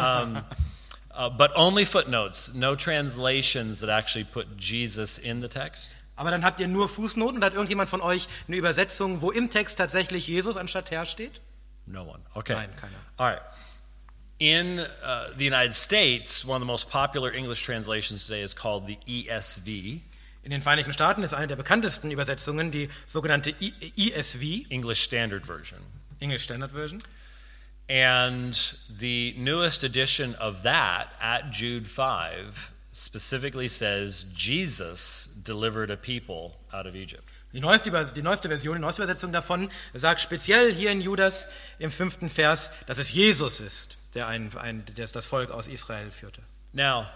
But only footnotes, no translations that actually put Jesus in the text. Aber dann habt ihr nur Fußnoten und hat irgendjemand von euch eine Übersetzung, wo im Text tatsächlich Jesus anstatt Herr steht? No one. Okay. Nein, keiner. All right. In the United States, one of the most popular English translations today is called the ESV. In den Vereinigten Staaten ist eine der bekanntesten Übersetzungen die sogenannte ESV, English Standard Version. English Standard Version. And the newest edition of that at Jude 5 specifically says Jesus delivered a people out of Egypt. Die neueste Version, die neueste Übersetzung davon sagt speziell hier in Judas im 5. Vers, dass es Jesus ist, der das Volk aus Israel führte. Now,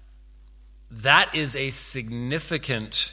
that is a significant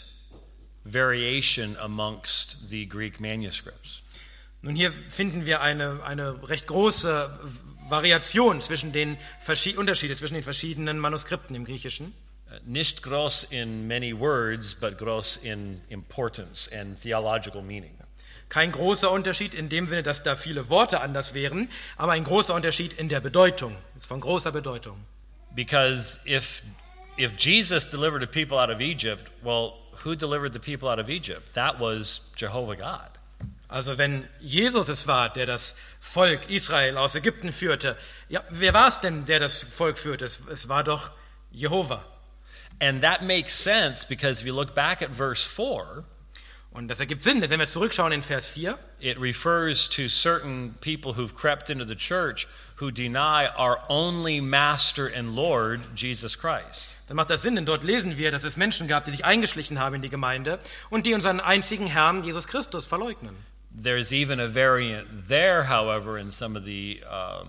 variation amongst the Greek manuscripts. Nun hier finden wir eine recht große Variation zwischen Unterschiede zwischen den verschiedenen Manuskripten im Griechischen. Nicht groß in many words, but groß in importance and theological meaning. Kein großer Unterschied in dem Sinne, dass da viele Worte anders wären, aber ein großer Unterschied in der Bedeutung. Ist von großer Bedeutung. Because if Jesus delivered the people out of Egypt, well, who delivered the people out of Egypt? That was Jehovah God. Also wenn Jesus es war, der das Volk Israel aus Ägypten führte, ja, wer war es denn, der das Volk führte? Es war doch Jehova. And that makes sense because if you look back at verse 4, und das ergibt Sinn, denn wenn wir zurückschauen in Vers 4, it refers to certain people who've crept into the church who deny our only master and Lord, Jesus Christ. Dann macht das Sinn, denn dort lesen wir, dass es Menschen gab, die sich eingeschlichen haben in die Gemeinde und die unseren einzigen Herrn, Jesus Christus, verleugnen. There's even a variant there, however, in some of the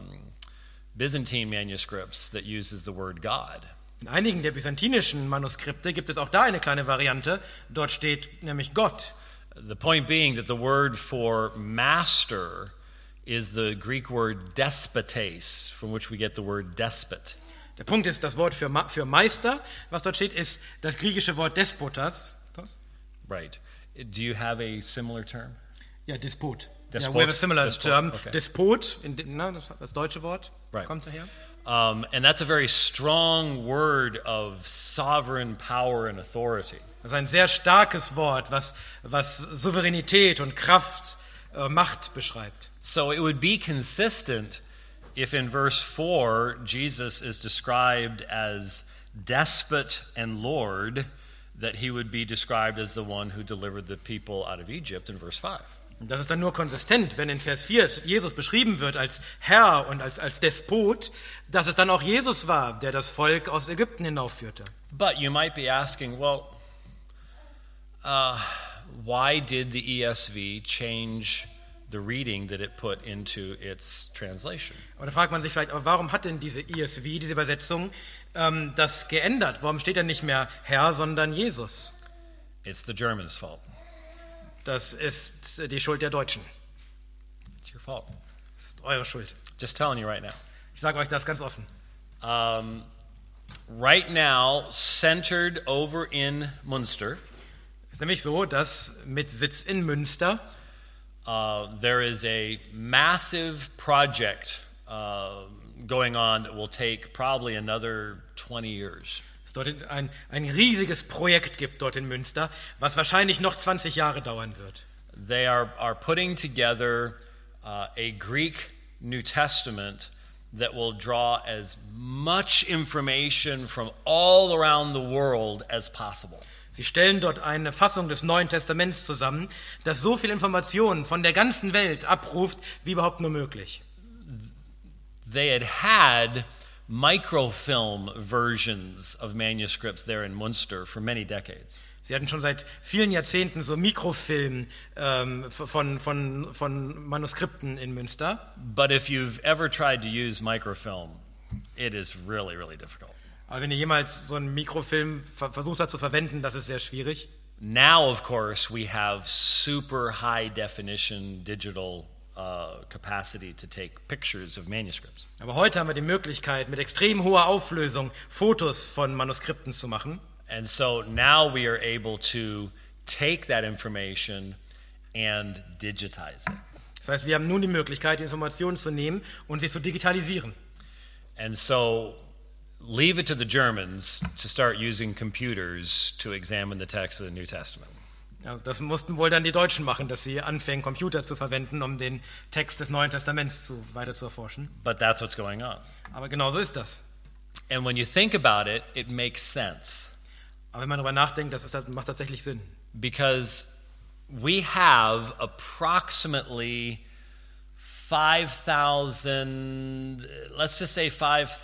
Byzantine manuscripts that uses the word God. In einigen der byzantinischen Manuskripte gibt es auch da eine kleine Variante. Dort steht nämlich Gott. The point being that the word for master is the Greek word despotes, from which we get the word despot. Der Punkt ist, das Wort für Meister, was dort steht, ist das griechische Wort despotas. Right. Do you have a similar term? Ja, Despot. Despot. Yeah, we have a similar term. Okay. Despot, das deutsche Wort, right. kommt daher. And that's a very strong word of sovereign power and authority. Das ist ein sehr starkes Wort, was Souveränität und Kraft, Macht beschreibt. So it would be consistent if in verse 4 Jesus is described as despot and Lord, that he would be described as the one who delivered the people out of Egypt in verse 5. Das ist dann nur konsistent, wenn in Vers 4 Jesus beschrieben wird als Herr und als Despot, dass es dann auch Jesus war, der das Volk aus Ägypten hinaufführte. But you might be asking, well, why did the ESV change the reading that it put into its translation? Und da fragt man sich vielleicht, aber warum hat denn diese ESV, diese Übersetzung, das geändert? Warum steht da nicht mehr Herr, sondern Jesus? It's the Germans' fault. Das ist die Schuld der Deutschen. It's your fault. Das ist eure Schuld. Just telling you right now. Ich sage euch das ganz offen. Right now, centered over in Munster, Es ist nämlich so, dass mit Sitz in Münster there is a massive project going on that will take probably another 20 years. es dort ein riesiges Projekt gibt dort in Münster, was wahrscheinlich noch 20 Jahre dauern wird. They are putting together a Greek New Testament that will draw as much information from all around the world as possible. Sie stellen dort eine Fassung des Neuen Testaments zusammen, das so viel Informationen von der ganzen Welt abruft, wie überhaupt nur möglich. They had microfilm versions of manuscripts there in Munster for many decades. Sie hatten schon seit vielen Jahrzehnten so Mikrofilm von Manuskripten in Münster. But if you've ever tried to use microfilm, it is really, really difficult. Aber wenn ihr jemals so einen Mikrofilm versucht habt zu verwenden, das ist sehr schwierig. Now, of course, we have super high definition digital capacity to take pictures of manuscripts. Aber heute haben wir die Möglichkeit, mit extrem hoher Auflösung Fotos von Manuskripten zu machen. And so now we are able to take that information and digitize it. Das heißt, wir haben nun die Möglichkeit, die Informationen zu nehmen und sie zu digitalisieren. And so leave it to the Germans to start using computers to examine the text of the New Testament. Ja, das mussten wohl dann die Deutschen machen, dass sie anfingen, Computer zu verwenden, um den Text des Neuen Testaments weiter zu erforschen. But that's what's going on. Aber genau so ist das. And when you think about it, it makes sense. Aber wenn man darüber nachdenkt, macht tatsächlich Sinn. Because we have approximately 5,000, let's just say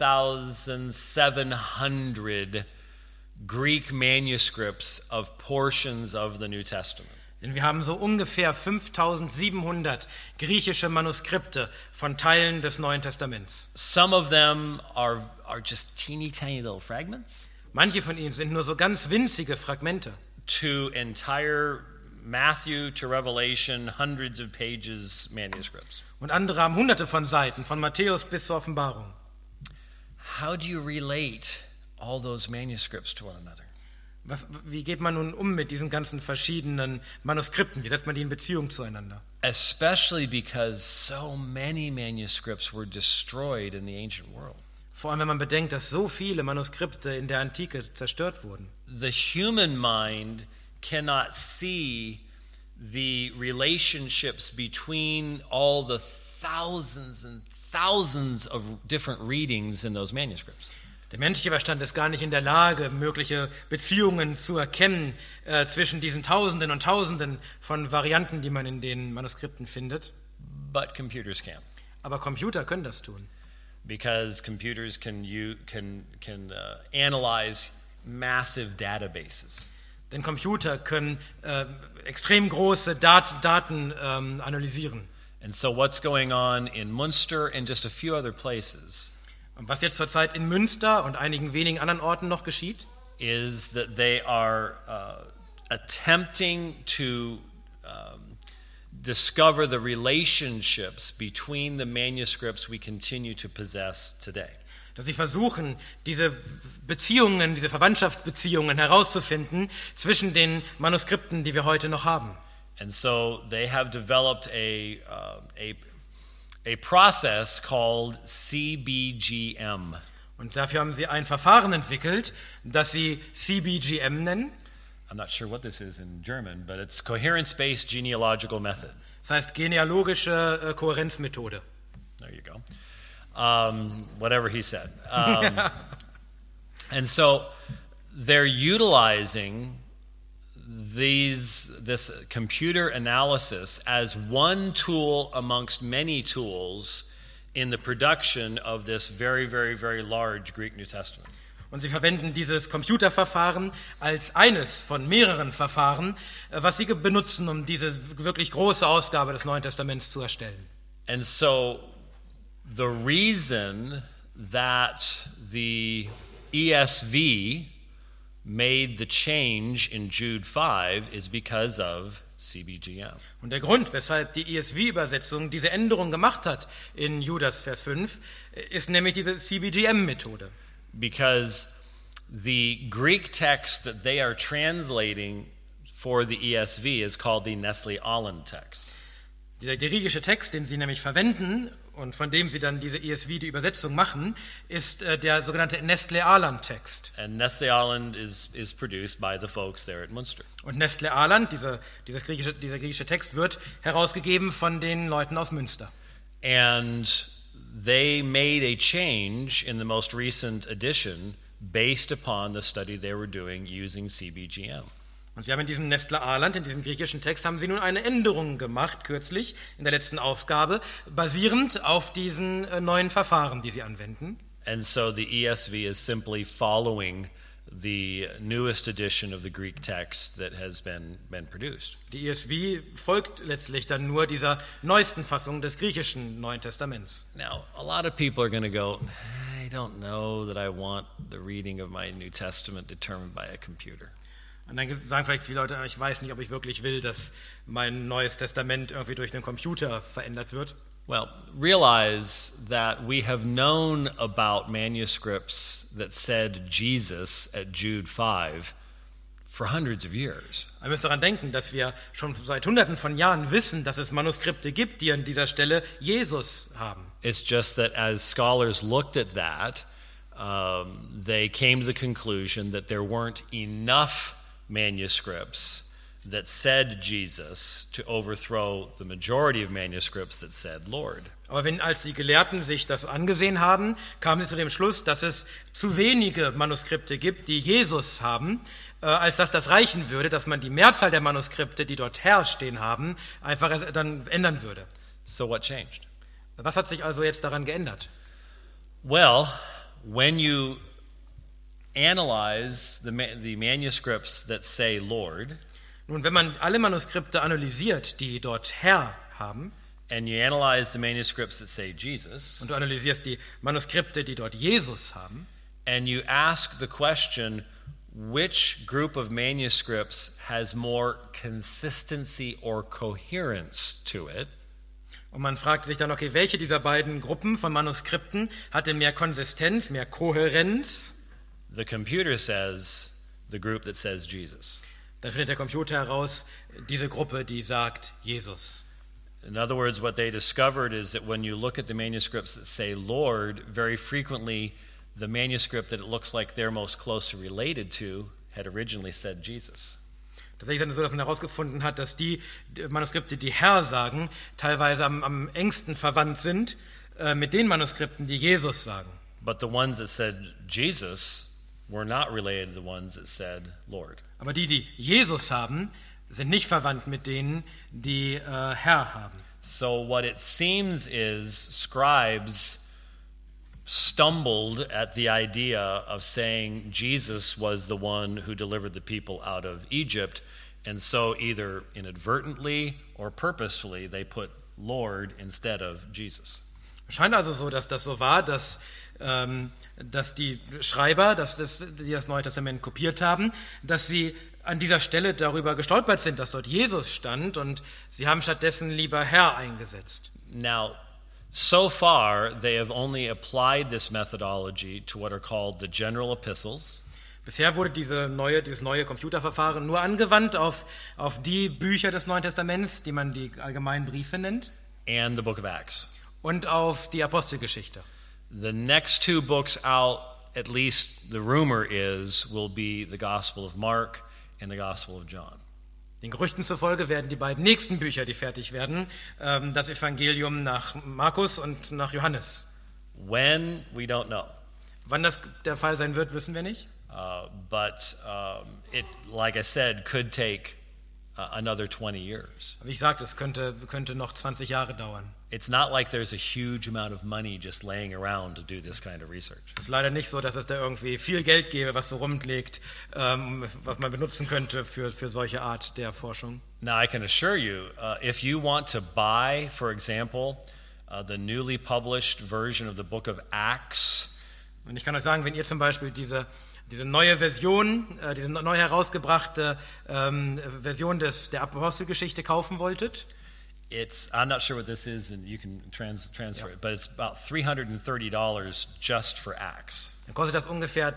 5,700 Greek manuscripts of portions of the New Testament. Denn wir haben so ungefähr 5.700 griechische Manuskripte von Teilen des Neuen Testaments. Some of them are just teeny tiny little fragments. Manche von ihnen sind nur so ganz winzige Fragmente. To entire Matthew to Revelation, hundreds of pages manuscripts. Und andere haben hunderte von Seiten, von Matthäus bis zur Offenbarung. How do you relate all those manuscripts to one another? Wie geht man nun um mit diesen ganzen verschiedenen Manuskripten? Wie setzt man die in Beziehung zueinander? Especially because so many manuscripts were destroyed in the ancient world. Vor allem, wenn man bedenkt, dass so viele Manuskripte in der Antike zerstört wurden. The human mind cannot see the relationships between all the thousands and thousands of different readings in those manuscripts. Der menschliche Verstand ist gar nicht in der Lage, mögliche Beziehungen zu erkennen zwischen diesen Tausenden und Tausenden von Varianten, die man in den Manuskripten findet. But computers can. Aber Computer können das tun. Because computers can analyze massive databases. Denn Computer können extrem große Daten analysieren. And so what's going on in Munster and just a few other places? Und was jetzt zurzeit in Münster und einigen wenigen anderen Orten noch geschieht, is that they are attempting to discover the relationships between the manuscripts we continue to possess today. Dass sie versuchen, diese Beziehungen, diese Verwandtschaftsbeziehungen herauszufinden zwischen den Manuskripten, die wir heute noch haben. And so they have developed a process called CBGM. Und dafür haben sie ein Verfahren entwickelt, das sie CBGM nennen. I'm not sure what this is in German, but it's coherence-based genealogical method. Das heißt genealogische Kohärenzmethode. There you go. Whatever he said. And so they're utilizing this computer analysis as one tool amongst many tools in the production of this very, very, very large Greek New Testament. Und sie verwenden dieses Computerverfahren als eines von mehreren Verfahren, was sie benutzen, um diese wirklich große Ausgabe des Neuen Testaments zu erstellen. And so the reason that the ESV made the change in Jude 5 is because of CBGM. Und der Grund, weshalb die ESV-Übersetzung diese Änderung gemacht hat in Judas Vers 5, ist nämlich diese CBGM-Methode. Because the Greek text that they are translating for the ESV is called the Nestle-Aland text. Dieser griechische Text, den sie nämlich verwenden und von dem sie dann diese ESV, die Übersetzung machen, ist der sogenannte Nestle-Aland-Text. And Nestle-Aland is produced by the folks there at Munster. Und Nestle-Aland, dieser griechische Text, wird herausgegeben von den Leuten aus Münster. And they made a change in the most recent edition based upon the study they were doing using CBGM. Und sie haben in diesem Nestle-Aland, in diesem griechischen Text, haben sie nun eine Änderung gemacht, kürzlich, in der letzten Ausgabe, basierend auf diesen neuen Verfahren, die sie anwenden. And so the ESV is simply following the newest edition of the Greek text that has been produced. Die ESV folgt letztlich dann nur dieser neuesten Fassung des griechischen Neuen Testaments. Now, a lot of people are going to go, I don't know that I want the reading of my New Testament determined by a computer. Und dann sagen vielleicht viele Leute, ich weiß nicht, ob ich wirklich will, dass mein Neues Testament irgendwie durch den Computer verändert wird. Well, realize that we have known about manuscripts that said Jesus at Jude 5 for hundreds of years. Wir müssen daran denken, dass wir schon seit Hunderten von Jahren wissen, dass es Manuskripte gibt, die an dieser Stelle Jesus haben. It's just that as scholars looked at that, they came to the conclusion that there weren't enough manuscripts that said Jesus to overthrow the majority of manuscripts that said Lord. Aber als die Gelehrten sich das angesehen haben, kamen sie zu dem Schluss, dass es zu wenige Manuskripte gibt, die Jesus haben, als dass das reichen würde, dass man die Mehrzahl der Manuskripte, die dort Herr stehen haben, einfach dann ändern würde. So what changed? Was hat sich also jetzt daran geändert? Well, when you analyze the manuscripts that say Lord, nun, wenn man alle Manuskripte analysiert, die dort Herr haben, and you analyze the manuscripts that say Jesus, und du analysierst die Manuskripte, die dort Jesus haben, and you ask the question, which group of manuscripts has more consistency or coherence to it? Und man fragt sich dann, okay, welche dieser beiden Gruppen von Manuskripten hat denn mehr Konsistenz, mehr Kohärenz? The computer says the group that says Jesus. Dann findet der Computer heraus, diese Gruppe, die sagt Jesus. In other words, what they discovered is that when you look at the manuscripts that say Lord, very frequently the manuscript that it looks like they're most closely related to had originally said Jesus. Tatsächlich ist es so, dass man herausgefunden hat, dass die Manuskripte, die Herr sagen, teilweise am engsten verwandt sind mit den Manuskripten, die Jesus sagen. But the ones that said Jesus were not related to the ones that said Lord. Aber die Jesus haben, sind nicht verwandt mit denen, die Herr haben. So what it seems is scribes stumbled at the idea of saying Jesus was the one who delivered the people out of Egypt, and so either inadvertently or purposefully they put Lord instead of Jesus. Es scheint also so, dass das so war, dass die Schreiber, die das Neue Testament kopiert haben, dass sie an dieser Stelle darüber gestolpert sind, dass dort Jesus stand, und sie haben stattdessen lieber Herr eingesetzt. Now, so far they have only applied this methodology to what are called the general epistles. Bisher wurde dieses neue Computerverfahren nur angewandt auf die Bücher des Neuen Testaments, die man die allgemeinen Briefe nennt, And the book of Acts. und auf die Apostelgeschichte. The next two books out, at least the rumor is, will be the Gospel of Mark and the Gospel of John. Den Gerüchten zufolge werden die beiden nächsten Bücher, die fertig werden, das Evangelium nach Markus und nach Johannes. When, we don't know. Wann das der Fall sein wird, wissen wir nicht. But it, like I said, could take another 20 years. Wie ich sagte, es könnte noch 20 Jahre dauern. It's not like there's a huge amount of money just laying around to do this kind of research. Es ist leider nicht so, dass es da irgendwie viel Geld gäbe, was so rumliegt, was man benutzen könnte für solche Art der Forschung. Now, I can assure you, if you want to buy, for example, the newly published version of the book of Acts, Und ich kann euch sagen, wenn ihr zum Beispiel diese neue Version, diese neu herausgebrachte Version der Apostelgeschichte kaufen wolltet, I'm not sure what this is, and you can transfer it, but it's about $330 just for Acts. dann kostet das ungefähr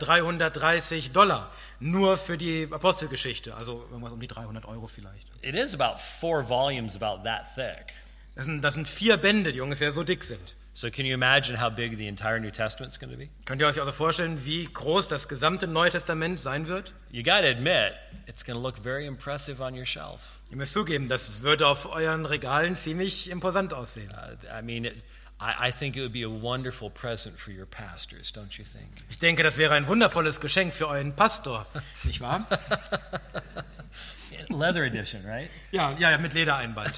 $330 nur für die Apostelgeschichte, also irgendwas um die 300 € vielleicht. It is about 4 volumes about that thick. Das sind 4 Bände, die ungefähr so dick sind. So can you imagine how big the entire New Testament is going to be? Könnt ihr euch also vorstellen, wie groß das gesamte Neue Testament sein wird? You got to admit, it's going to look very impressive on your shelf. Ihr müsst zugeben, das würde auf euren Regalen ziemlich imposant aussehen. I mean, I think it would be a wonderful present for your pastors, don't you think? Ich denke, das wäre ein wundervolles Geschenk für euren Pastor, nicht wahr? Leather edition, right? Ja, mit Ledereinband.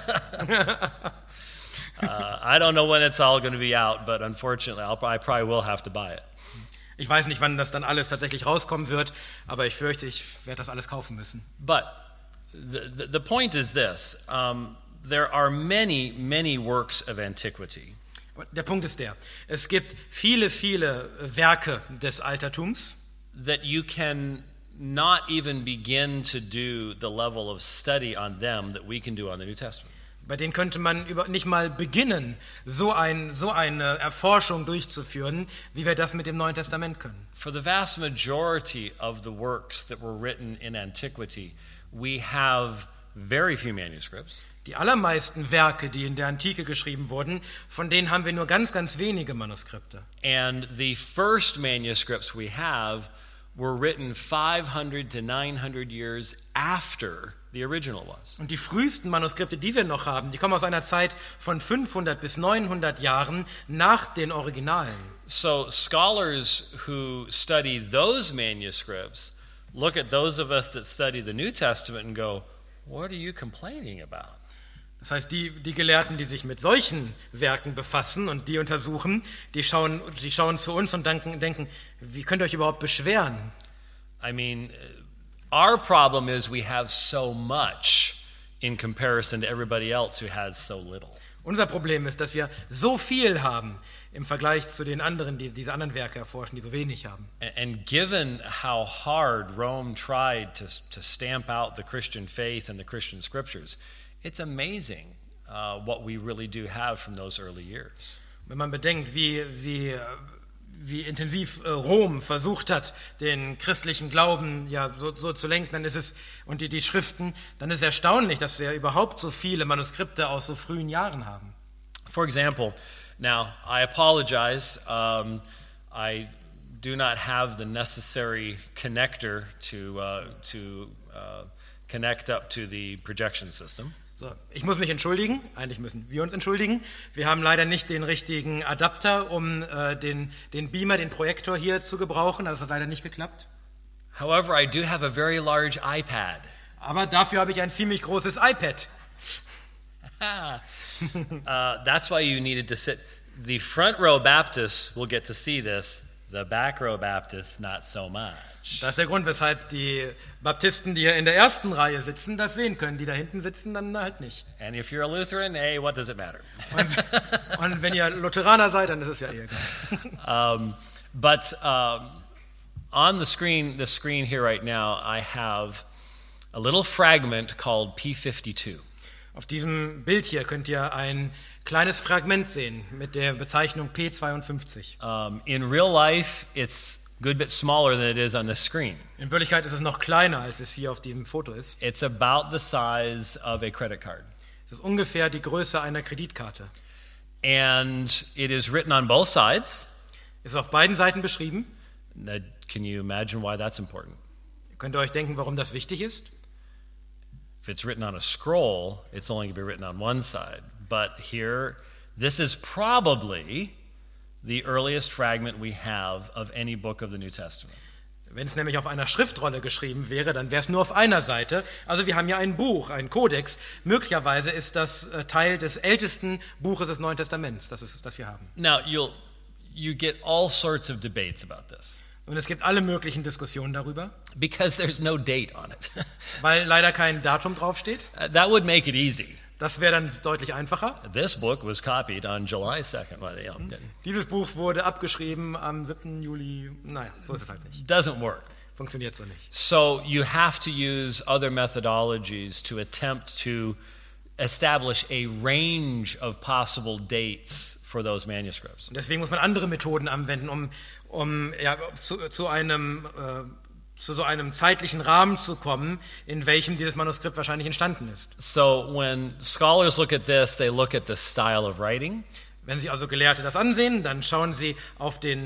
I don't know when it's all going to be out, but unfortunately, I probably will have to buy it. Ich weiß nicht, wann das dann alles tatsächlich rauskommen wird, aber ich fürchte, ich werde das alles kaufen müssen. But the point is this. There are many works of antiquity. Der Punkt ist der, es gibt viele Werke des Altertums, that you can not even begin to do the level of study on them that we can do on the New Testament. Bei denen könnte man nicht mal beginnen, so eine Erforschung durchzuführen, wie wir das mit dem Neuen Testament können. For the vast majority of the works that were written in antiquity, we have very few manuscripts. Die allermeisten Werke, die in der Antike geschrieben wurden, von denen haben wir nur ganz, ganz wenige Manuskripte. And the first manuscripts we have were written 500 to 900 years after the original was. Und die frühesten Manuskripte, die wir noch haben, die kommen aus einer Zeit von 500 bis 900 Jahren nach den Originalen. So scholars who study those manuscripts look at those of us that study the New Testament and go, what are you complaining about? Das heißt, die Gelehrten, die sich mit solchen Werken befassen und die untersuchen, die schauen zu uns und denken, wie könnt ihr euch überhaupt beschweren? I mean, our problem is we have so much in comparison to everybody else who has so little. Unser Problem ist, dass wir so viel haben im Vergleich zu den anderen, die diese anderen Werke erforschen, die so wenig haben. And given how hard Rome tried to stamp out the Christian faith and the Christian scriptures, it's amazing what we really do have from those early years. Wenn man bedenkt, wie intensiv Rom versucht hat, den christlichen Glauben ja so zu lenken, dann ist es und die Schriften, dann ist es erstaunlich, dass wir überhaupt so viele Manuskripte aus so frühen Jahren haben. For example, now I apologize. I do not have the necessary connector to connect up to the projection system. So, ich muss mich entschuldigen, eigentlich müssen wir uns entschuldigen. Wir haben leider nicht den richtigen Adapter, um den Beamer, den Projektor hier zu gebrauchen. Das hat leider nicht geklappt. However, I do have a very large iPad. Aber dafür habe ich ein ziemlich großes iPad. That's why you needed to sit. The front row Baptists will get to see this. The back row Baptists, not so much. Das ist der Grund, weshalb die Baptisten, die hier in der ersten Reihe sitzen, das sehen können. Die da hinten sitzen, dann halt nicht. And if you're a Lutheran, hey, what does it matter? Und wenn ihr Lutheraner seid, dann ist es ja eh egal. But on the screen here right now, I have a little fragment called P52. Auf diesem Bild hier könnt ihr ein kleines Fragment sehen mit der Bezeichnung P52. In real life, it's a good bit smaller than it is on the screen. In Wirklichkeit ist es noch kleiner, als es hier auf diesem Foto ist. It's about the size of a credit card. Es ist ungefähr die Größe einer Kreditkarte. And it is written on both sides. Es ist auf beiden Seiten beschrieben. Now, can you imagine why that's important? Könnt ihr euch denken, warum das wichtig ist? If it's written on a scroll, it's only going to be written on one side. But here, this is probably the earliest fragment we have of any book of the New Testament. Wenn es nämlich auf einer Schriftrolle geschrieben wäre, dann wäre es nur auf einer Seite. Also wir haben ja ein Buch, ein Kodex. Möglicherweise ist das Teil des ältesten Buches des Neuen Testaments, das wir haben. Now, you get all sorts of debates about this. Und es gibt alle möglichen Diskussionen darüber. Because there's no date on it. Weil leider kein Datum draufsteht. That would make it easy. Das wäre dann deutlich einfacher. This book was copied on July 2nd. Well, yeah, Dieses Buch wurde abgeschrieben am 7. Juli. Naja, so ist es halt nicht. Doesn't work. Funktioniert so nicht. So you have to use other methodologies to attempt to establish a range of possible dates for those manuscripts. Und deswegen muss man andere Methoden anwenden, um ja, zu so einem zeitlichen Rahmen zu kommen, in welchem dieses Manuskript wahrscheinlich entstanden ist. So when scholars look at this, they look at the style of writing. Wenn Sie also Gelehrte das ansehen, dann schauen Sie auf den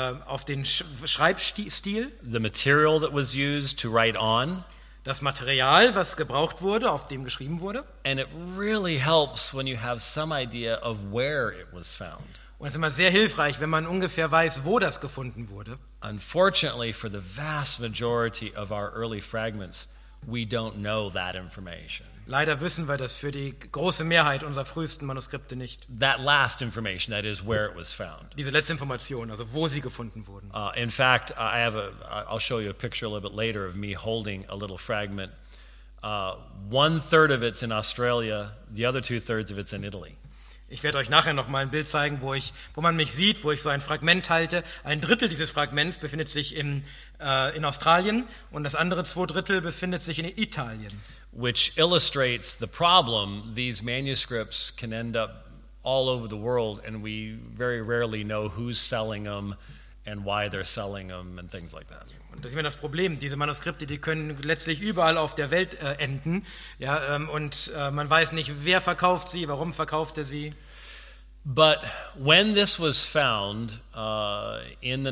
Schreibstil, the material that was used to write on. Das Material, was gebraucht wurde, auf dem geschrieben wurde. And it really helps when you have some idea of where it was found. Und es ist immer sehr hilfreich, wenn man ungefähr weiß, wo das gefunden wurde. Unfortunately, for the vast majority of our early fragments, we don't know that information. Leider wissen wir das für die große Mehrheit unserer frühesten Manuskripte nicht. That last information, that is where it was found. Diese letzte Information, also wo sie gefunden wurden. In fact, I'll show you a picture a little bit later of me holding a little fragment. 1/3 of it's in Australia, the other 2/3 of it's in Italy. Ich werde euch nachher noch mal ein Bild zeigen, wo man mich sieht, wo ich so ein Fragment halte. 1/3 dieses Fragments befindet sich in Australien und das andere 2/3 befindet sich in Italien. Which illustrates the problem. These manuscripts can end up all over the world, and we very rarely know who's selling them and why they're selling them and things like that. Und das ist immer das Problem. Diese Manuskripte, die können letztlich überall auf der Welt enden. Ja, und man weiß nicht, wer verkauft sie, warum verkauft er sie. But when this was found in the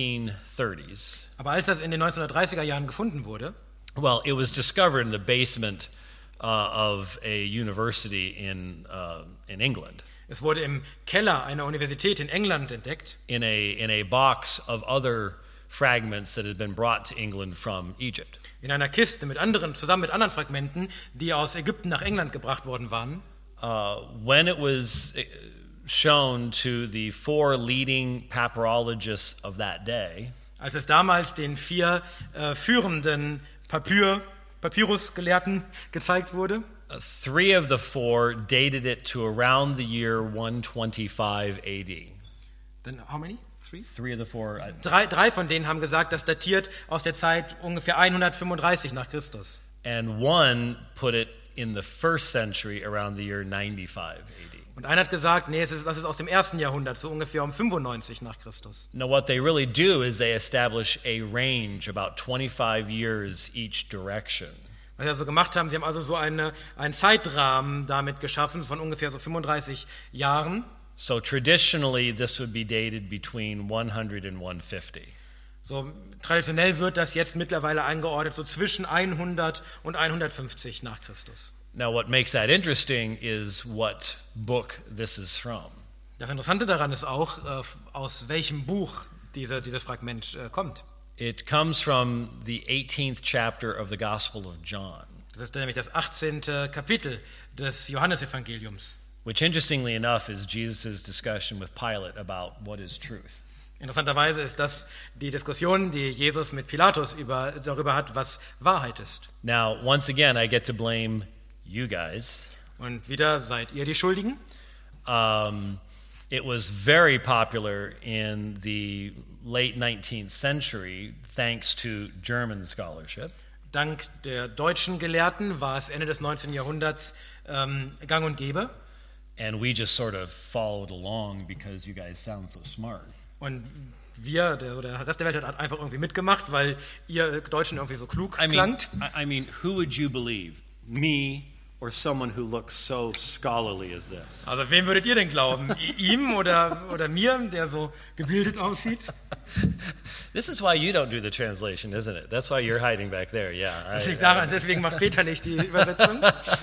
1930s, aber als das in den 1930er Jahren gefunden wurde, well, it was discovered in the basement of a university in England. Es wurde im Keller einer Universität in England entdeckt. In a box of other fragments that had been brought to England from Egypt. In einer Kiste zusammen mit anderen Fragmenten, die aus Ägypten nach England gebracht worden waren. When it was shown to the 4 leading papyrologists of that day, als es damals den 4 führenden Papyrusgelehrten gezeigt wurde, 3 of the 4 dated it to around the year 125 AD. Then how many? 3 of the 4. 3 von denen haben gesagt, das datiert aus der Zeit ungefähr 135 nach Christus. And 1 put it in the 1st century around the year 95 AD. Und einer hat gesagt, nee, das ist aus dem 1. Jahrhundert, so ungefähr um 95 nach Christus. Now what they really do is they establish a range about 25 years each direction. Was sie also gemacht haben, sie haben also so einen Zeitrahmen damit geschaffen von ungefähr so 35 Jahren. So traditionally this would be dated between 100 and 150. So traditionell wird das jetzt mittlerweile eingeordnet so zwischen 100 und 150 nach Christus. Now what makes that interesting is what book this is from. Das Interessante daran ist auch, aus welchem Buch dieses Fragment kommt. It comes from the 18th chapter of the Gospel of John. Das ist nämlich das 18. Kapitel des Johannesevangeliums. Which, interestingly enough, is Jesus' discussion with Pilate about what is truth. Interessanterweise ist das die Diskussion, die Jesus mit Pilatus darüber hat, was Wahrheit ist. Now, once again, I get to blame you guys. Und wieder seid ihr die Schuldigen. It was very popular in the late 19th century, thanks to German scholarship. Dank der deutschen Gelehrten war es Ende des 19. Jahrhunderts gang und gäbe. And we just sort of followed along because you guys sound so smart. Und der Rest der Welt hat einfach irgendwie mitgemacht, weil ihr Deutschen irgendwie so klug klangt. I mean, who would you believe? Me or someone who looks so scholarly as this? Also wem würdet ihr denn glauben? Ihm oder mir, der so gebildet aussieht? This is why you don't do the translation, isn't it? That's why you're hiding back there. Yeah. Deswegen macht Peter nicht die Übersetzung.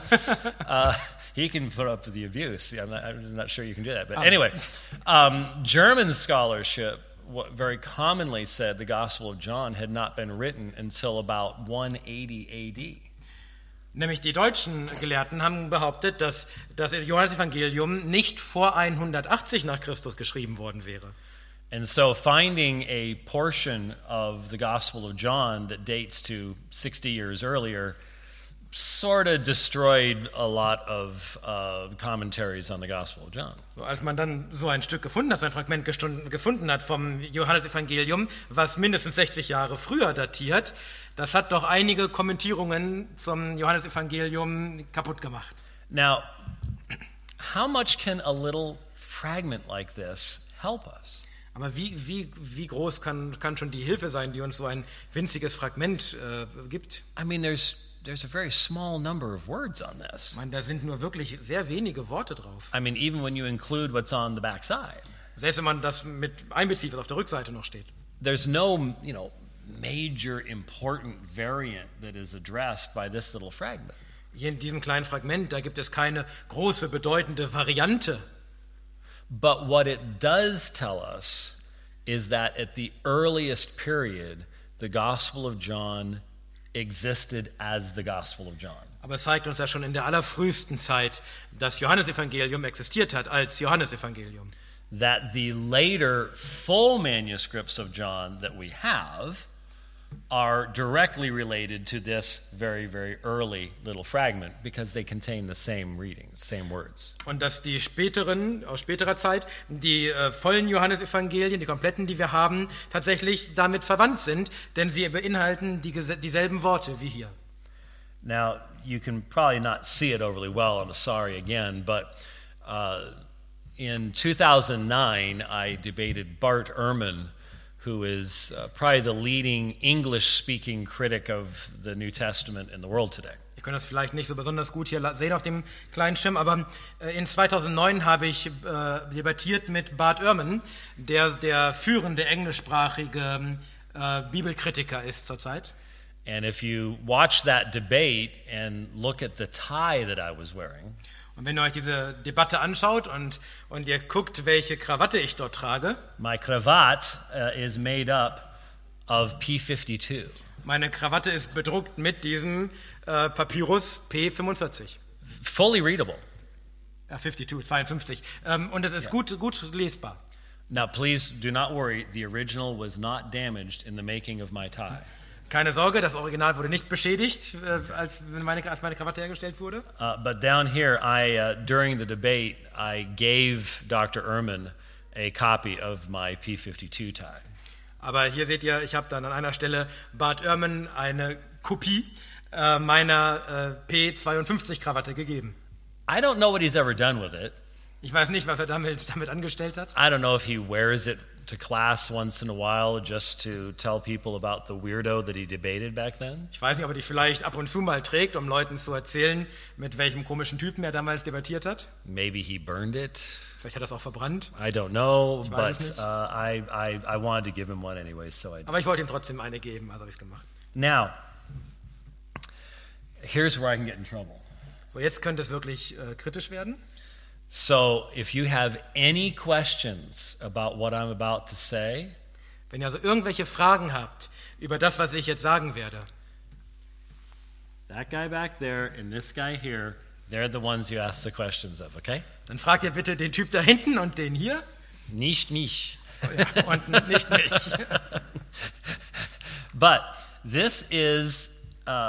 He can put up with the abuse. I'm not sure you can do that. But anyway, German scholarship very commonly said the Gospel of John had not been written until about 180 AD. Nämlich die deutschen Gelehrten haben behauptet, dass das Johannesevangelium nicht vor 180 nach Christus geschrieben worden wäre. And so finding a portion of the Gospel of John that dates to 60 years earlier sort of destroyed a lot of commentaries on the Gospel of John. So, als man dann so ein Stück gefunden hat, so ein Fragment gefunden hat vom Johannesevangelium, was mindestens 60 Jahre früher datiert, das hat doch einige Kommentierungen zum Johannesevangelium kaputt gemacht. Now, how much can a little fragment like this help us? Aber wie groß kann schon die Hilfe sein, die uns so ein winziges Fragment gibt? I mean, there's a very small number of words on this. Ich meine, da sind nur wirklich sehr wenige Worte drauf. I mean, even when you include what's on the back side. Selbst wenn man das mit einbezieht, was auf der Rückseite noch steht. There's no, major important variant that is addressed by this little fragment. Hier in diesem kleinen Fragment, da gibt es keine große, bedeutende Variante. But what it does tell us is that at the earliest period, the Gospel of John existed as the Gospel of John. Aber es zeigt uns ja schon in der allerfrühesten Zeit, dass Johannesevangelium existiert hat als Johannesevangelium. That the later full manuscripts of John that we have are directly related to this very, very early little fragment because they contain the same readings, same words. Und dass die späteren, aus späterer Zeit, die vollen Johannesevangelien, die kompletten, die wir haben, tatsächlich damit verwandt sind, denn sie beinhalten dieselben Worte wie hier. Now, you can probably not see it overly well, I'm sorry again, but in 2009, I debated Bart Ehrman, who is probably the leading English-speaking critic of the New Testament in the world today. Ihr könnt das vielleicht nicht so besonders gut hier sehen auf dem kleinen Schirm, aber in 2009 habe ich debattiert mit Bart Ehrman, der führende englischsprachige Bibelkritiker ist zurzeit. And if you watch that debate and look at the tie that I was wearing, und wenn ihr euch diese Debatte anschaut und ihr guckt, welche Krawatte ich dort trage, my cravat is made up of P52. Meine Krawatte ist bedruckt mit diesem Papyrus P45. Fully readable. 52. Und es ist gut lesbar. Now please do not worry, the original was not damaged in the making of my tie. Keine Sorge, das Original wurde nicht beschädigt, als meine Krawatte hergestellt wurde. But down here, during the debate, I gave Dr. Ehrman a copy of my P52 tie. Aber hier seht ihr, ich habe dann an einer Stelle Bart Ehrman eine Kopie meiner P52 Krawatte gegeben. I don't know what he's ever done with it. Ich weiß nicht, was er damit angestellt hat. I don't know if he wears it to class once in a while just to tell people about the weirdo that he debated back then. Ich weiß nicht, ob er die vielleicht ab und zu mal trägt, um Leuten zu erzählen, mit welchem komischen Typen er damals debattiert hat. Maybe he burned it. Vielleicht hat er es auch verbrannt. I don't know, Ich but weiß es nicht. I wanted to give him one anyway, so I did. Aber ich wollte ihm trotzdem eine geben, also habe ich es gemacht. Now, here's where I can get in trouble. So, jetzt könnte es wirklich kritisch werden. So, if you have any questions about what I'm about to say, Wenn ihr also irgendwelche Fragen habt über das, was ich jetzt sagen werde, that guy back there and this guy here, they're the ones you ask the questions of, okay? dann fragt ihr bitte den Typ da hinten und den hier Nicht mich. und nicht mich. But this is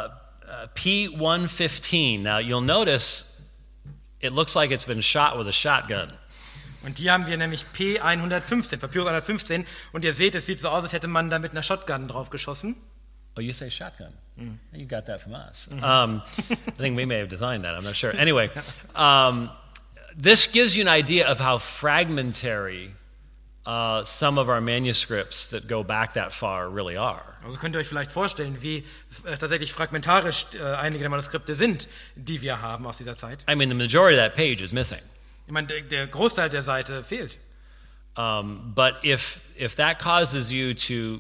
P115. Now, you'll notice it looks like it's been shot with a shotgun. Und hier haben wir nämlich P115, Papyrus 115, und ihr seht, es sieht so aus, als hätte man da mit einer Shotgun drauf geschossen. Oh, you say shotgun? You got that from us. I think we may have designed that. I'm not sure. Anyway, this gives you an idea of how fragmentary some of our manuscripts that go back that far really are. Also könnt ihr euch vielleicht vorstellen, wie tatsächlich fragmentarisch einige der Manuskripte sind, die wir haben aus dieser Zeit. I mean, the majority of that page is missing. Ich meine, der Großteil der Seite fehlt. But if that causes you to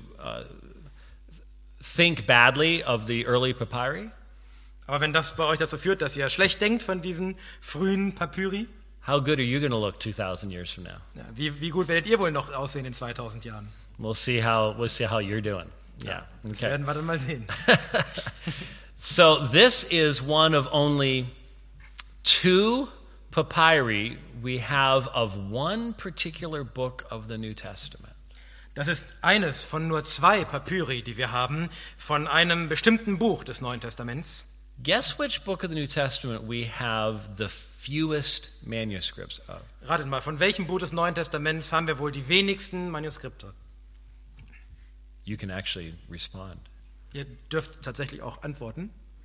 think badly of the early papyri, Aber wenn das bei euch dazu führt, dass ihr schlecht denkt von diesen frühen Papyri, how good are you going to look 2,000 years from now? ja, wie gut werdet ihr wohl noch aussehen in 2000 Jahren? We'll see how you're doing. Yeah. Das Okay. werden wir dann mal sehen. So this is one of only 2 papyri we have of one particular book of the New Testament. Das ist eines von nur 2 Papyri, die wir haben, von einem bestimmten Buch des Neuen Testaments. Guess which book of the New Testament we have the fewest manuscripts of? Ratet mal, von welchem Buch des Neuen Testaments haben wir wohl die wenigsten Manuskripte? You can actually respond. Ihr dürft tatsächlich auch antworten.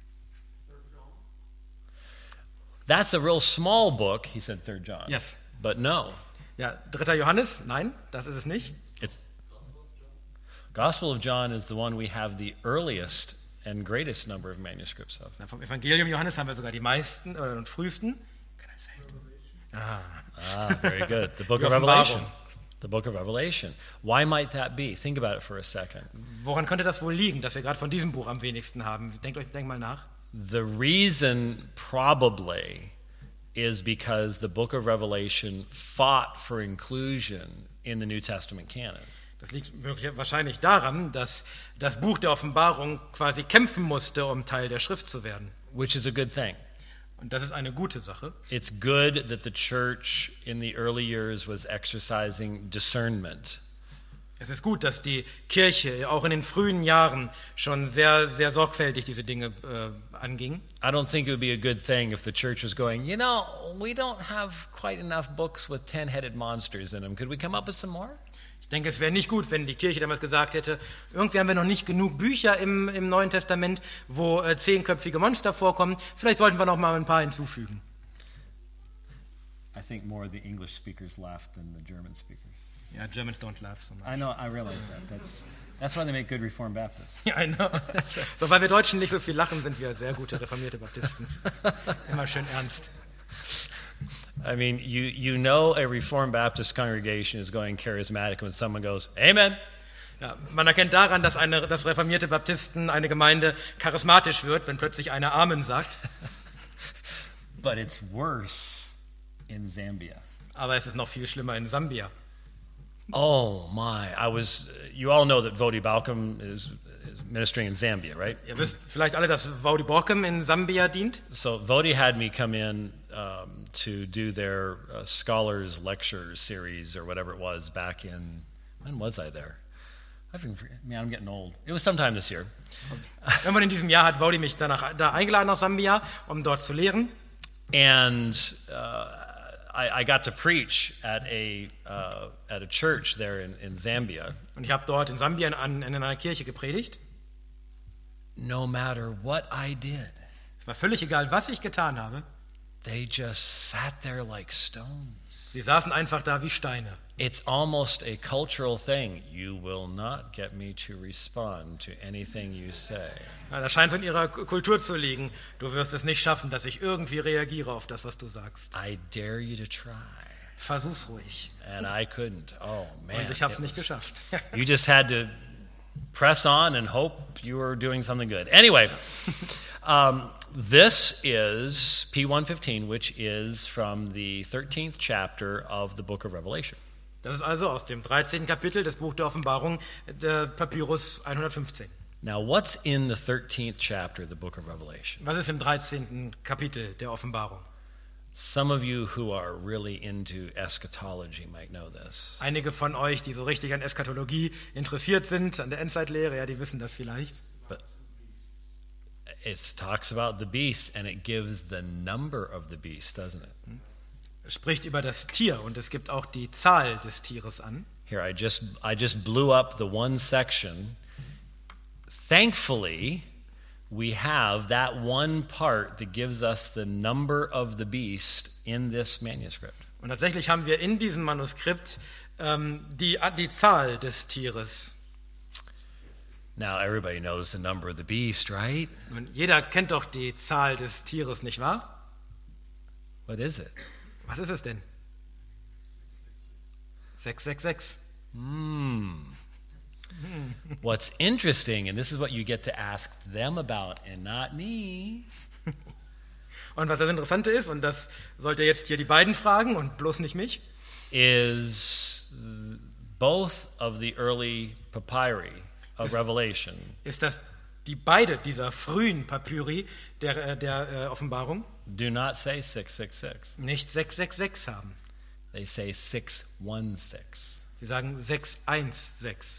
That's a real small book, he said 3 John. Yes. But no, Ja, 3. Johannes? Nein, das ist es nicht. it's Gospel of John is the one we have the earliest and greatest number of manuscripts of. Na, vom Evangelium Johannes haben wir sogar die meisten und frühesten. Ah, very good. The book Die of Offenbarung. Revelation. The book of Revelation. Why might that be? Think about it for a second. Woran könnte das wohl liegen, dass wir gerade von diesem Buch am wenigsten haben? Denkt mal nach. The reason probably is because the book of Revelation fought for inclusion in the New Testament canon. Das liegt wahrscheinlich daran, dass das Buch der Offenbarung quasi kämpfen musste, um Teil der Schrift zu werden. Which is a good thing. Und das ist eine gute Sache. It's good that the church in the early years was exercising discernment. Es ist gut, dass die Kirche auch in den frühen Jahren schon sehr, sehr sorgfältig diese Dinge anging. I don't think it would be a good thing if the church was going, you know, we don't have quite enough books with 10-headed monsters in them. Could we come up with some more? Ich denke, es wäre nicht gut, wenn die Kirche damals gesagt hätte, irgendwie haben wir noch nicht genug Bücher im Neuen Testament, wo 10-köpfige Monster vorkommen. Vielleicht sollten wir noch mal ein paar hinzufügen. I think more of the English speakers laughed than the German speakers. Ja, Germans don't laugh so much. I know, I realize that. That's why they make good Reformed Baptists. Ja, I know. So, weil wir Deutschen nicht so viel lachen, sind wir sehr gute reformierte Baptisten. Immer schön ernst. I mean, you know a Reformed Baptist congregation is going charismatic when someone goes, Amen. Ja, man erkennt daran, dass reformierte Baptisten, eine Gemeinde charismatisch wird, wenn plötzlich einer Amen sagt. But it's worse in Zambia. Aber es ist noch viel schlimmer in Sambia. Oh my! You all know that Vodi Balcom is ministering in Zambia, right? Ihr wisst vielleicht alle, dass Vodi Balcom in Sambia dient. So Vodi had me come in to do their scholars lecture series or whatever it was back in, when was I there? Man, I'm getting old. It was sometime this year. Irgendwann in diesem Jahr hat Vodi mich da eingeladen nach Sambia, um dort zu lehren. And I got to preach at a church there in Zambia. Und ich habe dort in Sambia in einer Kirche gepredigt. No matter what I did, Es war völlig egal, was ich getan habe. they just sat there like stones. Sie saßen einfach da wie Steine. It's almost a cultural thing. You will not get me to respond to anything you say. Ja, das scheint so in ihrer Kultur zu liegen. Du wirst es nicht schaffen, dass ich irgendwie reagiere auf das, was du sagst. I dare you to try. Versuch's ruhig. And I couldn't. Oh man. Und ich habe es it nicht was- geschafft. You just had to press on and hope you were doing something good. Anyway, this is P115, which is from the 13th chapter of the book of Revelation. Das ist also aus dem 13. Kapitel des Buch der Offenbarung, der Papyrus 115. Now, what's in the 13th chapter of the book of Revelation? Was ist im 13. Kapitel der Offenbarung? Some of you who are really into eschatology might know this. Einige von euch, die so richtig an Eschatologie interessiert sind, an der Endzeitlehre, ja, die wissen das vielleicht. But it talks about the beast and it gives the number of the beast, doesn't it? Es spricht über das Tier und es gibt auch die Zahl des Tieres an. Here, I just blew up the one section. Thankfully, we have that one part that gives us the number of the beast in this manuscript. Und tatsächlich haben wir in diesem Manuskript die Zahl des Tieres. Now, everybody knows the number of the beast, right? Und jeder kennt doch die Zahl des Tieres, nicht wahr? What is it? Was ist es denn? 666. What's interesting, and this is what you get to ask them about and not me, Und was das Interessante ist, und das sollt ihr jetzt hier die beiden fragen und bloß nicht mich, is both of the early papyri of Revelation ist, dass beide dieser frühen Papyri der Offenbarung do not say 666. nicht 666 haben. They say 616. Sie sagen 616.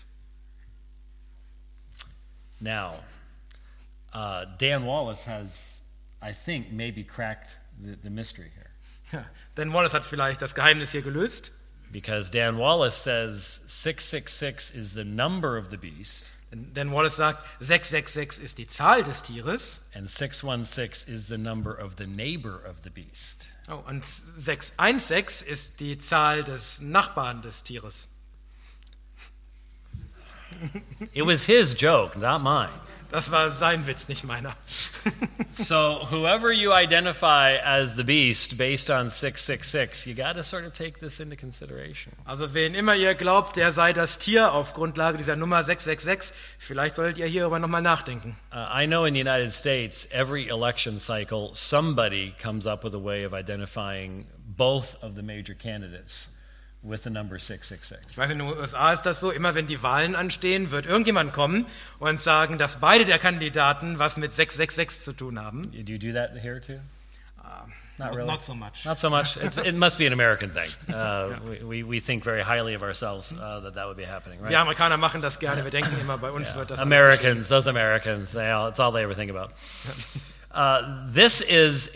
Now, Dan Wallace has, I think, maybe cracked the mystery here. Ja, Dan Wallace hat vielleicht das Geheimnis hier gelöst. Because Dan Wallace says 666 is the number of the beast, Dan Wallace sagt, 666 ist die Zahl des Tieres. and 616 is the number of the neighbor of the beast. Oh, und 616 ist die Zahl des Nachbarn des Tieres. It was his joke, not mine. Das war sein Witz, nicht meiner. So whoever you identify as the beast based on 666, you got to sort of take this into consideration. Also wen immer ihr glaubt, der sei das Tier auf Grundlage dieser Nummer 666, vielleicht solltet ihr hierüber nochmal nachdenken. I know in the United States, every election cycle, somebody comes up with a way of identifying both of the major candidates with the number 666. Ich weiß, in den USA ist das so, immer wenn die Wahlen anstehen, wird irgendjemand kommen und sagen, dass beide der Kandidaten was mit 666 zu tun haben. Do you do that here too? Not really. Not so much. Not so much. It must be an American thing. We think very highly of ourselves that would be happening, right? Wir Amerikaner machen das gerne. Wir denken immer, bei uns wird das Americans, those Americans, it's all they ever think about. This is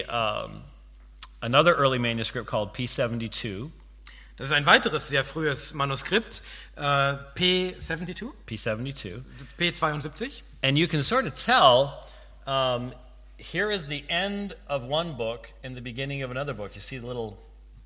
another early manuscript called P72. Das ist ein weiteres sehr frühes Manuskript, P72. P72. P72. And you can sort of tell, here is the end of one book and the beginning of another book. You see the little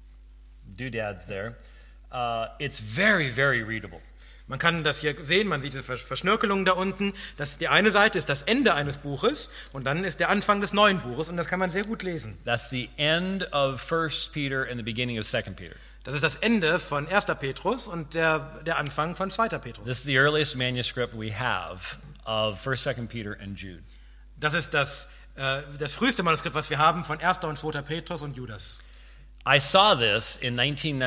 doodads there. It's very, very readable. Man kann das hier sehen, man sieht die Verschnörkelung da unten. Die eine Seite ist das Ende eines Buches und dann ist der Anfang des neuen Buches und das kann man sehr gut lesen. That's the end of 1 Peter and the beginning of 2 Peter. Das ist das Ende von 1. Petrus und der Anfang von 2. Petrus. This is the earliest manuscript we have of 1, 2 Peter and Jude. Das ist das früheste Manuskript, was wir haben von 1. und 2. Petrus und Judas. I saw this in